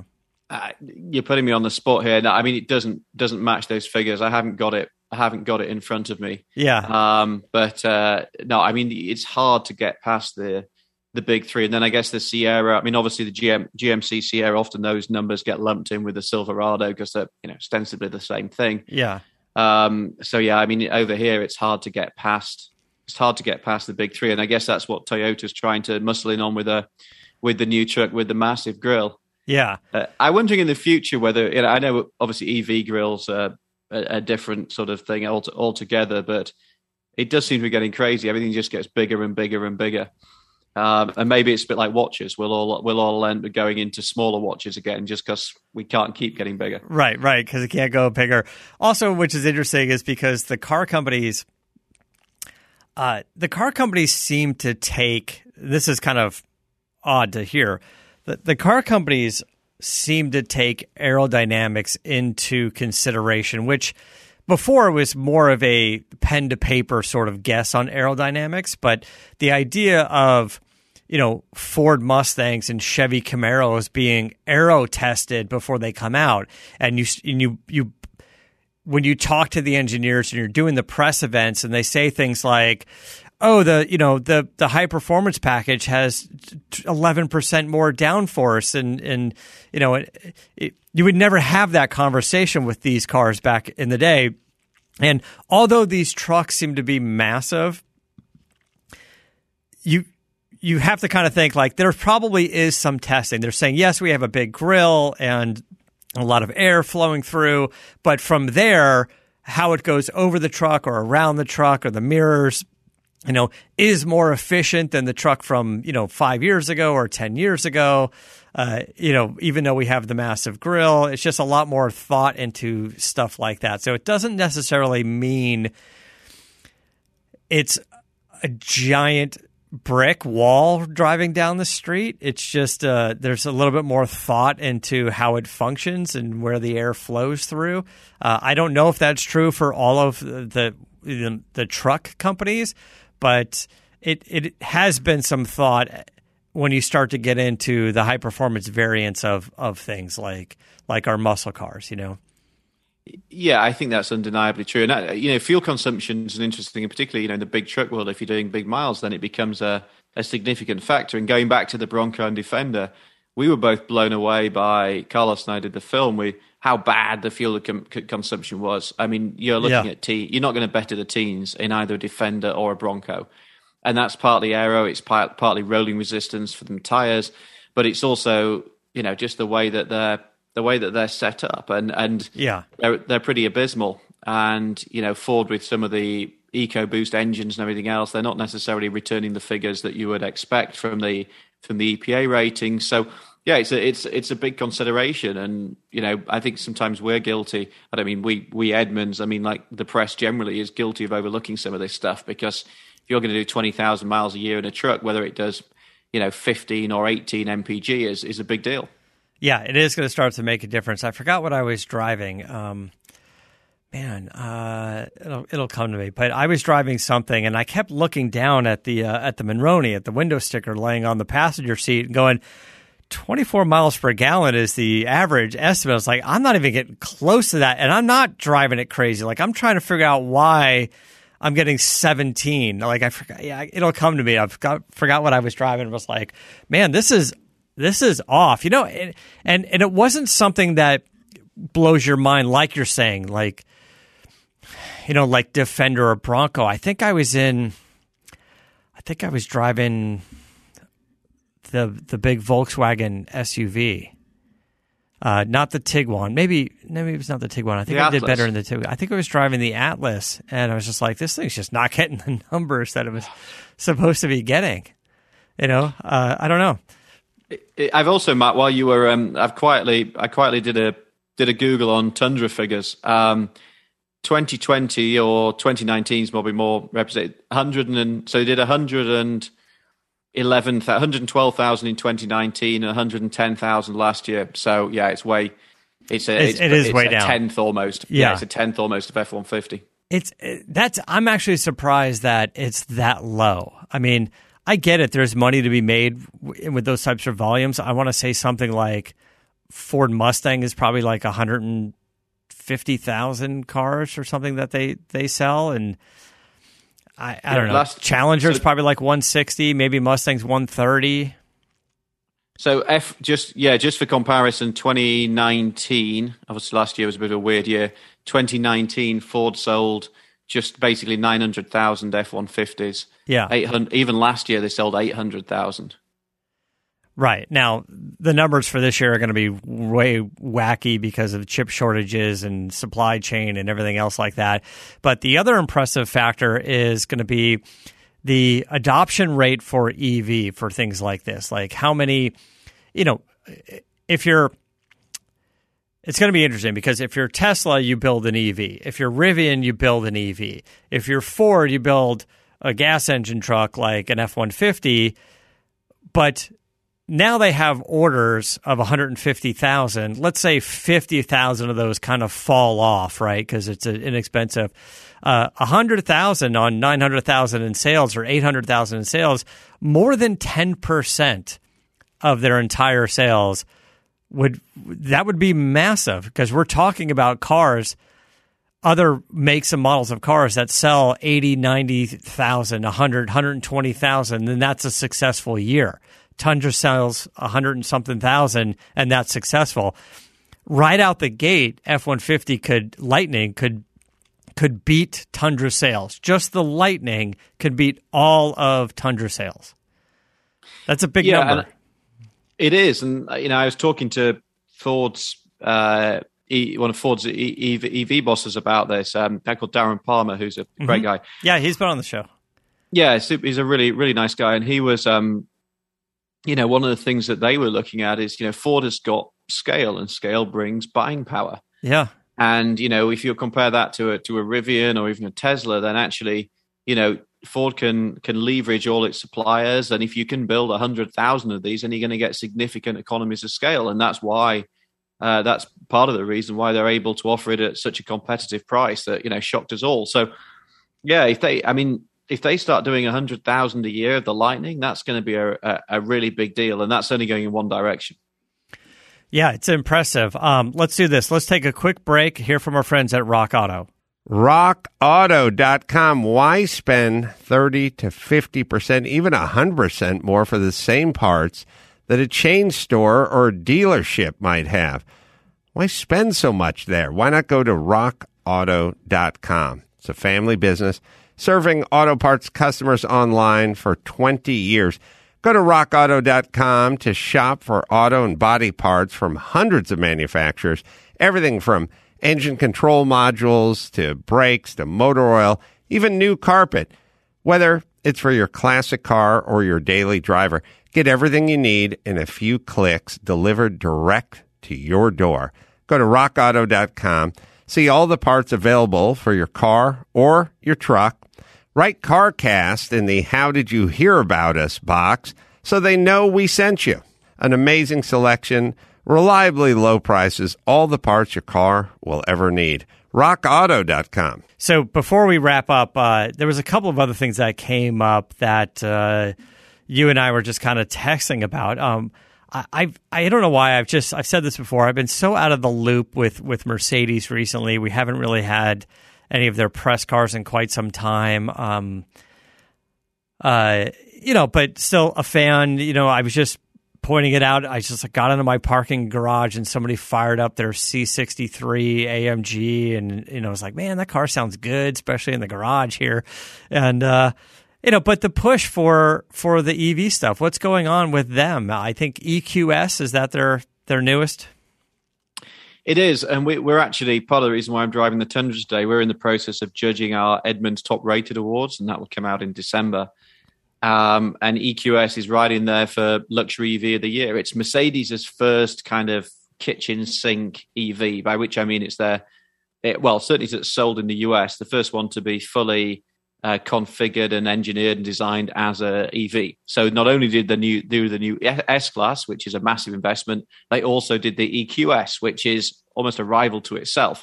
Uh, you're putting me on the spot here. No, I mean, it doesn't doesn't match those figures. I haven't got it. I haven't got it in front of me. Yeah. Um. But uh, no, I mean, it's hard to get past the the big three, and then I guess the Sierra. I mean, obviously the G M, G M C Sierra. Often those numbers get lumped in with the Silverado because they're you know ostensibly the same thing. Yeah. Um. So yeah, I mean, over here it's hard to get past. It's hard to get past the big three, and I guess that's what Toyota's trying to muscle in on with a with the new truck with the massive grille. Yeah. Uh, I'm wondering in the future whether, you know, I know obviously E V grills are a, a different sort of thing alt- altogether, but it does seem to be getting crazy. Everything just gets bigger and bigger and bigger. Um, and maybe it's a bit like watches. We'll all we'll all end up going into smaller watches again just because we can't keep getting bigger. Right, right, because it can't go bigger. Also, which is interesting, is because the car companies, uh, the car companies seem to take, this is kind of odd to hear, the, the car companies seem to take aerodynamics into consideration, which before was more of a pen to paper sort of guess on aerodynamics. But the idea of, you know, Ford Mustangs and Chevy Camaros being aero tested before they come out, and you and you you when you talk to the engineers and you're doing the press events and they say things like, oh, the you know the the high performance package has eleven percent more downforce, and and you know it, it, you would never have that conversation with these cars back in the day. And although these trucks seem to be massive, you you have to kind of think like there probably is some testing. They're saying, yes, we have a big grille and a lot of air flowing through, but from there, how it goes over the truck or around the truck or the mirrors, you know, is more efficient than the truck from, you know, five years ago or ten years ago. Uh, you know, even though we have the massive grille, it's just a lot more thought into stuff like that. So it doesn't necessarily mean it's a giant brick wall driving down the street. It's just uh, there's a little bit more thought into how it functions and where the air flows through. Uh, I don't know if that's true for all of the the, the truck companies, but it it has been some thought when you start to get into the high performance variants of of things like like our muscle cars, you know. Yeah, I think that's undeniably true. And, uh, you know, fuel consumption is an interesting, and particularly, you know, in the big truck world, if you're doing big miles, then it becomes a, a significant factor. And going back to the Bronco and Defender, we were both blown away by, Carlos and I did the film, we how bad the fuel com- consumption was. I mean, you're looking yeah. at te- you're not going to better the teens in either a Defender or a Bronco. And that's partly aero, it's part- partly rolling resistance for them tires, but it's also, you know, just the way that they're the way that they're set up, and and yeah, they're they're pretty abysmal. And you know, Ford with some of the EcoBoost engines and everything else, they're not necessarily returning the figures that you would expect from the from the E P A rating. So yeah, it's a it's it's a big consideration, and you know, I think sometimes we're guilty. I don't mean we we Edmunds. I mean, like the press generally is guilty of overlooking some of this stuff, because if you're going to do twenty thousand miles a year in a truck, whether it does, you know, fifteen or eighteen M P G is is a big deal. Yeah, it is going to start to make a difference. I forgot what I was driving. Um, man, uh, it'll it'll come to me. But I was driving something, and I kept looking down at the uh, at the Monroney, at the window sticker laying on the passenger seat, and going, twenty-four miles per gallon is the average estimate. I was like, I'm not even getting close to that, and I'm not driving it crazy. Like, I'm trying to figure out why I'm getting seventeen. Like, I forgot. Yeah, it'll come to me. I forgot forgot what I was driving. And was like, man, this is. This is off, you know, and, and and it wasn't something that blows your mind, like you're saying, like, you know, like Defender or Bronco. I think I was in, I think I was driving the the big Volkswagen S U V, uh, not the Tiguan. Maybe maybe it was not the Tiguan. I think the I did Atlas. better in the Tiguan. I think I was driving the Atlas, and I was just like, this thing's just not getting the numbers that it was supposed to be getting. You know, uh, I don't know. I've also, Matt, while you were, um, I've quietly, I quietly did a did a Google on Tundra figures. Um, twenty twenty or twenty nineteen is probably more represented. Hundred and so they did one hundred and eleven, one hundred and twelve thousand in twenty nineteen, and one hundred and ten thousand last year. So yeah, it's way, it's a, it's, it's, it is it's way a down. tenth almost. Yeah. yeah, it's a tenth almost of F one fifty. It's that's. I'm actually surprised that it's that low. I mean, I get it. There's money to be made with those types of volumes. I want to say something like Ford Mustang is probably like one hundred fifty thousand cars or something that they, they sell. And I, I yeah, don't know. last, Challenger's so, probably like one sixty, maybe Mustang's one thirty. So F just yeah, just for comparison, twenty nineteen, obviously last year was a bit of a weird year. twenty nineteen, Ford sold just basically nine hundred thousand F one fifties. Yeah. eight hundred, even last year they sold eight hundred thousand. Right. Now, the numbers for this year are going to be way wacky because of chip shortages and supply chain and everything else like that. But the other impressive factor is going to be the adoption rate for E V for things like this. Like how many, you know, if you're, it's going to be interesting because if you're Tesla, you build an E V. If you're Rivian, you build an E V. If you're Ford, you build a gas engine truck like an F one fifty. But now they have orders of one hundred fifty thousand. Let's say fifty thousand of those kind of fall off, right? Because it's inexpensive. Uh, one hundred thousand on nine hundred thousand in sales or eight hundred thousand in sales, more than ten percent of their entire sales would, that would be massive because we're talking about cars, other makes and models of cars that sell eighty, ninety thousand, one hundred, one hundred twenty thousand, and that's a successful year. Tundra sells one hundred and something thousand, and that's successful. Right out the gate, F one fifty could, Lightning could could beat Tundra sales. Just the Lightning could beat all of Tundra sales. That's a big yeah, number. It is. And, you know, I was talking to Ford's, uh, e, one of Ford's e, E V bosses about this, um, a guy called Darren Palmer, who's a mm-hmm. great guy. Yeah, he's been on the show. Yeah, he's a really, really nice guy. And he was, um, you know, one of the things that they were looking at is, you know, Ford has got scale and scale brings buying power. Yeah. And, you know, if you compare that to a, to a Rivian or even a Tesla, then actually, you know, Ford can can leverage all its suppliers. And if you can build one hundred thousand of these, then you're going to get significant economies of scale. And that's why, uh, that's part of the reason why they're able to offer it at such a competitive price that, you know, shocked us all. So, yeah, if they, I mean, if they start doing one hundred thousand a year of the Lightning, that's going to be a, a, a really big deal. And that's only going in one direction. Yeah, it's impressive. Um, let's do this. Let's take a quick break, hear from our friends at Rock Auto. rock auto dot com. Why spend thirty to fifty percent, even one hundred percent more for the same parts that a chain store or dealership might have? Why spend so much there? Why not go to rock auto dot com? It's a family business serving auto parts customers online for twenty years. Go to rock auto dot com to shop for auto and body parts from hundreds of manufacturers. Everything from engine control modules to brakes to motor oil, even new carpet. Whether it's for your classic car or your daily driver, get everything you need in a few clicks delivered direct to your door. Go to rock auto dot com. See all the parts available for your car or your truck. Write CarCast in the How Did You Hear About Us box so they know we sent you. An amazing selection, reliably low prices, all the parts your car will ever need. rock auto dot com. So before we wrap up, uh, there was a couple of other things that came up that uh, you and I were just kind of texting about. Um, I I've, I don't know why I've just I've said this before. I've been so out of the loop with with Mercedes recently. We haven't really had any of their press cars in quite some time. Um, uh, you know, but still a fan. You know, I was just pointing it out. I just got into my parking garage and somebody fired up their C sixty-three A M G, and you know, I was like, man, that car sounds good, especially in the garage here. And uh, you know, but the push for for the E V stuff, what's going on with them? I think E Q S, is that their their newest? It is, and we, we're actually, part of the reason why I'm driving the Tundra today, we're in the process of judging our Edmunds Top Rated Awards, and that will come out in December. Um, and E Q S is right in there for Luxury E V of the Year. It's Mercedes' first kind of kitchen sink E V, by which I mean it's their, it, well, certainly it's sold in the U S, the first one to be fully uh, configured and engineered and designed as a E V. So not only did the new do the new S-Class, which is a massive investment, they also did the E Q S, which is almost a rival to itself.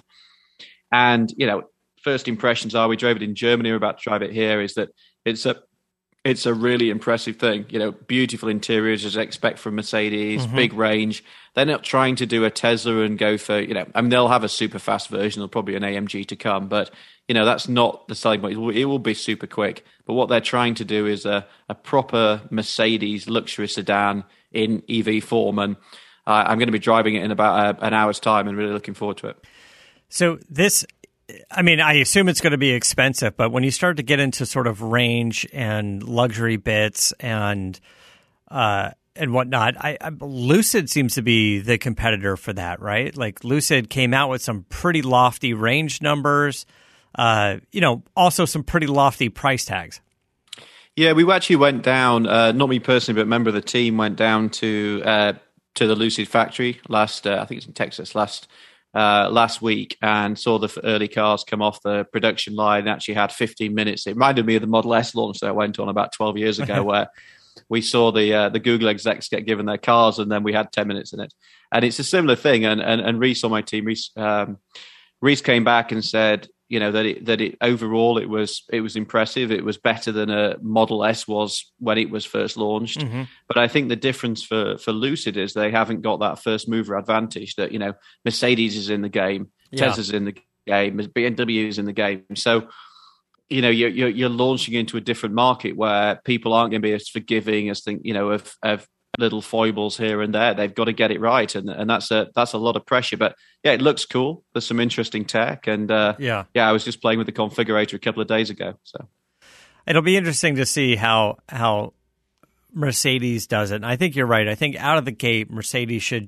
And, you know, first impressions are, we drove it in Germany, we're about to drive it here, is that it's a it's a really impressive thing. You know, beautiful interiors as I expect from Mercedes, mm-hmm. big range. They're not trying to do a Tesla and go for, you know, I mean, they'll have a super fast version. There'll probably an A M G to come, but, you know, that's not the selling point. It will, it will be super quick. But what they're trying to do is a, a proper Mercedes luxury sedan in E V form. And uh, I'm going to be driving it in about a, an hour's time and really looking forward to it. So this... I mean, I assume it's going to be expensive, but when you start to get into sort of range and luxury bits and uh, and whatnot, I, I, Lucid seems to be the competitor for that, right? Like Lucid came out with some pretty lofty range numbers, uh, you know, also some pretty lofty price tags. Yeah, we actually went down, uh, not me personally, but a member of the team went down to uh, to the Lucid factory last, uh, I think it's in Texas, last Uh, last week, and saw the early cars come off the production line and actually had fifteen minutes. It reminded me of the Model S launch that went on about twelve years ago where we saw the uh, the Google execs get given their cars and then we had ten minutes in it. And it's a similar thing. And and, and Reese on my team, Reese, um, Reese came back and said, you know, that it, that it overall it was it was impressive. It was better than a Model S was when it was first launched. Mm-hmm. But I think the difference for for Lucid is they haven't got that first mover advantage that, you know, Mercedes is in the game, yeah. Tesla's in the game, B M W is in the game. So, you know, you're, you're you're launching into a different market where people aren't going to be as forgiving as think, you know, of of little foibles here and there. They've got to get it right, and and that's a that's a lot of pressure. But yeah, it looks cool. There's some interesting tech, and uh, yeah, yeah. I was just playing with the configurator a couple of days ago, so it'll be interesting to see how how Mercedes does it. And I think you're right. I think out of the gate, Mercedes should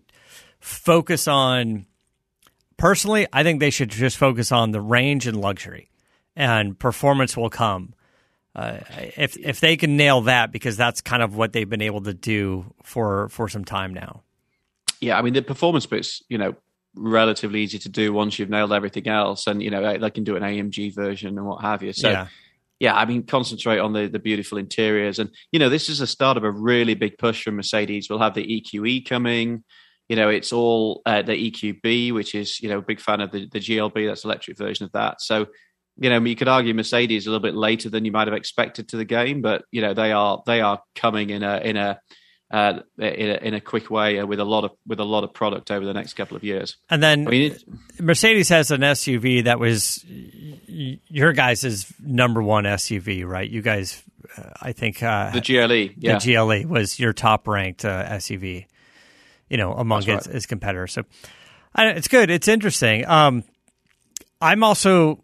focus on. Personally, I think they should just focus on the range and luxury, and performance will come. Uh, if if they can nail that, because that's kind of what they've been able to do for for some time now. Yeah, I mean the performance bit's, you know, relatively easy to do once you've nailed everything else, and you know they can do an A M G version and what have you. So yeah, yeah I mean concentrate on the the beautiful interiors, and you know this is the start of a really big push from Mercedes. We'll have the E Q E coming. You know, it's all uh, the E Q B, which is, you know, a big fan of the the G L B. That's the electric version of that. So. You know, you could argue Mercedes a little bit later than you might have expected to the game, but you know they are they are coming in a in a uh, in a, in a quick way with a lot of with a lot of product over the next couple of years. And then I mean, it, Mercedes has an S U V that was your guys' number one S U V, right? You guys, uh, I think uh, the G L E, yeah, the G L E was your top ranked uh, S U V, you know, among right. its, its competitors. So I, it's good, it's interesting. Um, I'm also.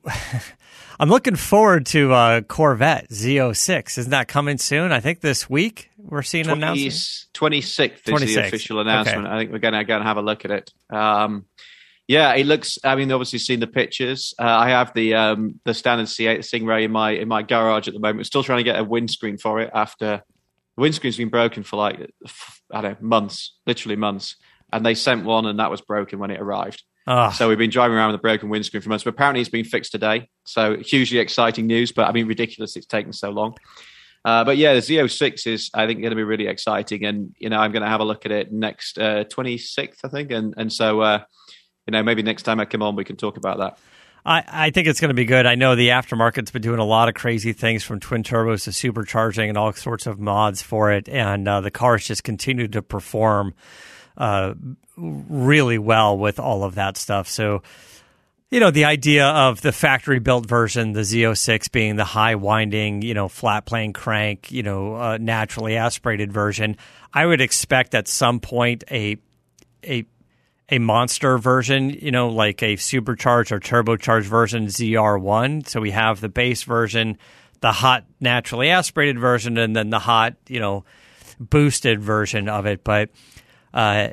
I'm looking forward to uh, Corvette Z oh six. Isn't that coming soon? I think this week we're seeing an announcement. twenty-sixth is the official announcement. Okay. I think we're going to go and have a look at it. Um, yeah, it looks. I mean, obviously seen the pictures. Uh, I have the um, the standard C eight Stingray in my in my garage at the moment. We're still trying to get a windscreen for it after the windscreen's been broken for like I don't know months, literally months. And they sent one, and that was broken when it arrived. Oh. So we've been driving around with a broken windscreen for months, but apparently it's been fixed today. So hugely exciting news, but I mean, ridiculous it's taken so long. Uh, but yeah, the Z oh six is, I think, going to be really exciting. And, you know, I'm going to have a look at it next uh, twenty-sixth, I think. And and so, uh, you know, maybe next time I come on, we can talk about that. I, I think it's going to be good. I know the aftermarket's been doing a lot of crazy things from twin turbos to supercharging and all sorts of mods for it. And uh, the cars just continue to perform uh, really well with all of that stuff. So, you know, the idea of the factory built version, the Z oh six being the high winding, you know, flat plane crank, you know, uh, naturally aspirated version, I would expect at some point a, a, a monster version, you know, like a supercharged or turbocharged version Z R one. So we have the base version, the hot naturally aspirated version, and then the hot, you know, boosted version of it. But, uh,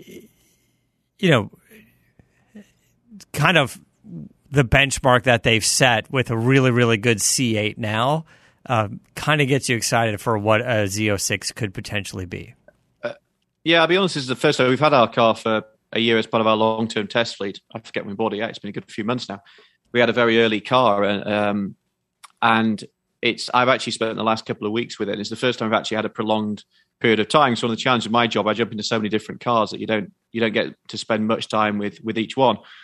you know, kind of the benchmark that they've set with a really, really good C eight now uh, kind of gets you excited for what a Z oh six could potentially be. Uh, yeah, I'll be honest, this is the first time we've had our car for a year as part of our long-term test fleet. I forget when we bought it. Yeah, it's been a good few months now. We had a very early car, and, um, and it's. I've actually spent the last couple of weeks with it. And it's the first time I've actually had a prolonged period of time. So one of the challenges of my job, I jump into so many different cars that you don't you don't get to spend much time with with each one.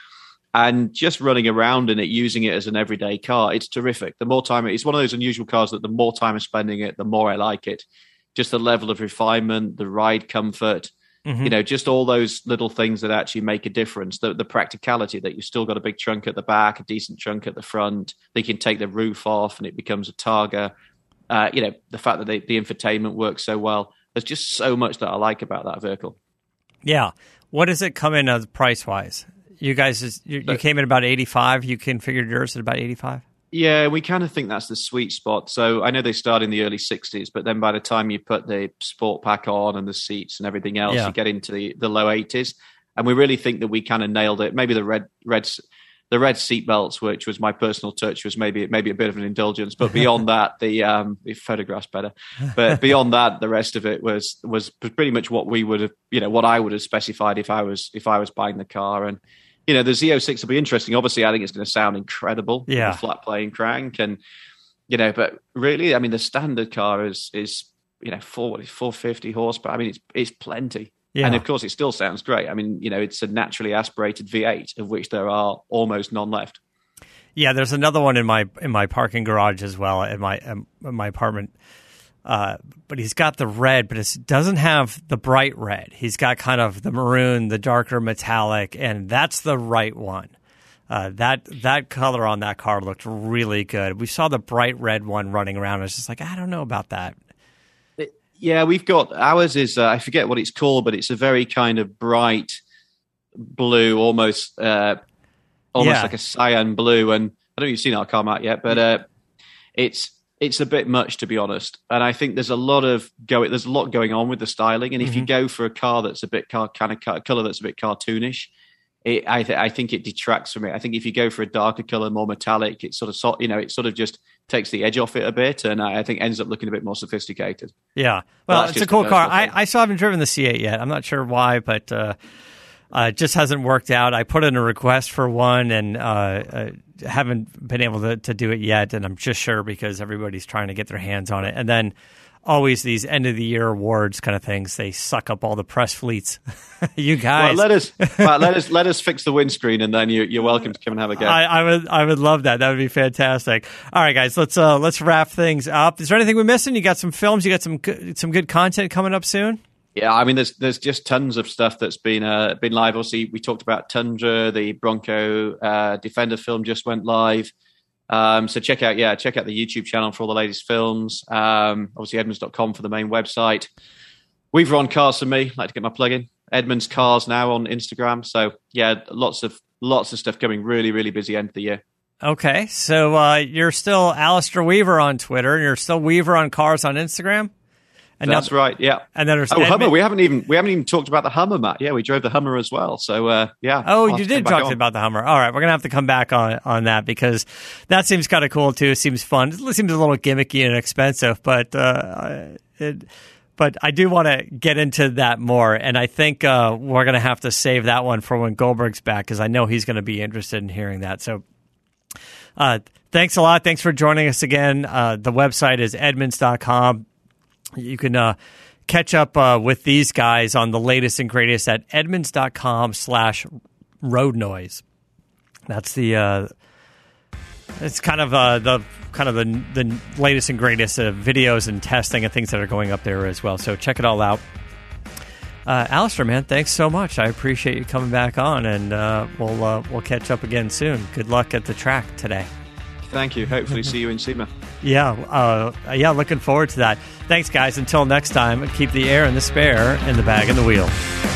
And just running around in it, using it as an everyday car, it's terrific. The more time, it's one of those unusual cars that the more time I'm spending it, the more I like it. Just the level of refinement, the ride comfort, mm-hmm. you know, just all those little things that actually make a difference. The, the practicality that you've still got a big trunk at the back, a decent trunk at the front. They can take the roof off and it becomes a Targa. Uh, you know, the fact that they, the infotainment works so well. There's just so much that I like about that vehicle. Yeah. What does it come in as price-wise? You guys, you, you came in about eighty-five. You configured yours at about eighty-five? Yeah, we kind of think that's the sweet spot. So I know they start in the early sixties, but then by the time you put the sport pack on and the seats and everything else, yeah. you get into the, the low eighties. And we really think that we kind of nailed it. Maybe the red red the red seat belts, which was my personal touch, was maybe maybe a bit of an indulgence. But beyond that, the um, the photographs better. But beyond that, the rest of it was was pretty much what we would have, you know, what I would have specified if I was if I was buying the car. And you know, the Z oh six will be interesting. Obviously, I think it's going to sound incredible. Yeah, the flat plane crank, and you know, but really, I mean, the standard car is is you know four four fifty horsepower. I mean, it's it's plenty. Yeah. And of course, it still sounds great. I mean, you know, it's a naturally aspirated V eight, of which there are almost none left. Yeah, there's another one in my in my parking garage as well in my in my apartment. Uh, but he's got the red, but it doesn't have the bright red. He's got kind of the maroon, the darker metallic, and that's the right one. Uh, that that color on that car looked really good. We saw the bright red one running around. I was just like, I don't know about that. Yeah, we've got ours is uh, I forget what it's called, but it's a very kind of bright blue, almost uh, almost yeah. like a cyan blue. And I don't know if you've seen our car, Matt, yet, but uh, it's it's a bit much, to be honest. And I think there's a lot of go there's a lot going on with the styling. And if mm-hmm. you go for a car that's a bit car, kind of color that's a bit cartoonish, it, I th- I think it detracts from it. I think if you go for a darker color, more metallic, it sort of you know it sort of just takes the edge off it a bit, and I think ends up looking a bit more sophisticated. Yeah, well, it's a cool car. I, I still haven't driven the C eight yet. I'm not sure why, but uh, uh, it just hasn't worked out. I put in a request for one, and uh, uh, haven't been able to, to do it yet, and I'm just sure because everybody's trying to get their hands on it. And then always these end-of-the-year awards kind of things, they suck up all the press fleets. You guys. Well, let us well, let us let us fix the windscreen, and then you, you're welcome to come and have a go. I, I would I would love that. That would be fantastic. All right, guys, let's uh, let's wrap things up. Is there anything we're missing? You got some films. You got some some good content coming up soon. Yeah, I mean, there's there's just tons of stuff that's been uh, been live. Obviously, we talked about Tundra, the Bronco uh, Defender film just went live. Um, so check out, yeah, check out the YouTube channel for all the latest films. Um, obviously, Edmunds dot com for the main website. We've run Cars for Me. Like to get my plug in. Edmunds Cars now on Instagram. So yeah, lots of lots of stuff coming. Really, really busy end of the year. Okay, so uh, you're still Alistair Weaver on Twitter, and you're still Weaver on Cars on Instagram. And That's now, right, yeah. And then there's oh, Hummer. We haven't even we haven't even talked about the Hummer, Matt. Yeah, we drove the Hummer as well. So uh, yeah. Oh, you did talk about the Hummer. All right, we're gonna have to come back on on that because that seems kind of cool too. It seems fun. It seems a little gimmicky and expensive, but uh, it, but I do want to get into that more. And I think uh, we're gonna have to save that one for when Goldberg's back because I know he's gonna be interested in hearing that. So. Uh, thanks a lot. Thanks for joining us again. Uh, the website is Edmunds dot com. You can uh, catch up uh, with these guys on the latest and greatest at Edmunds dot com slash road noise. That's the uh, it's kind of uh, the kind of the the latest and greatest uh, videos and testing and things that are going up there as well. So check it all out. Uh, Alistair, man, thanks so much. I appreciate you coming back on, and uh, we'll uh, we'll catch up again soon. Good luck at the track today. Thank you. Hopefully see you in SEMA. Yeah, uh, yeah, looking forward to that. Thanks, guys. Until next time, keep the air and the spare in the bag and the wheel.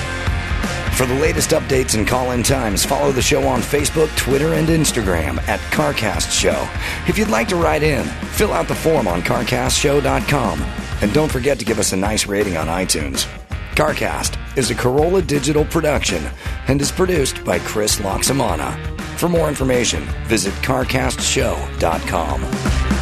For the latest updates and call-in times, follow the show on Facebook, Twitter, and Instagram at CarCast Show. If you'd like to write in, fill out the form on car cast show dot com. And don't forget to give us a nice rating on iTunes. CarCast is a Corolla Digital production and is produced by Chris Loxamana. For more information, visit car cast show dot com.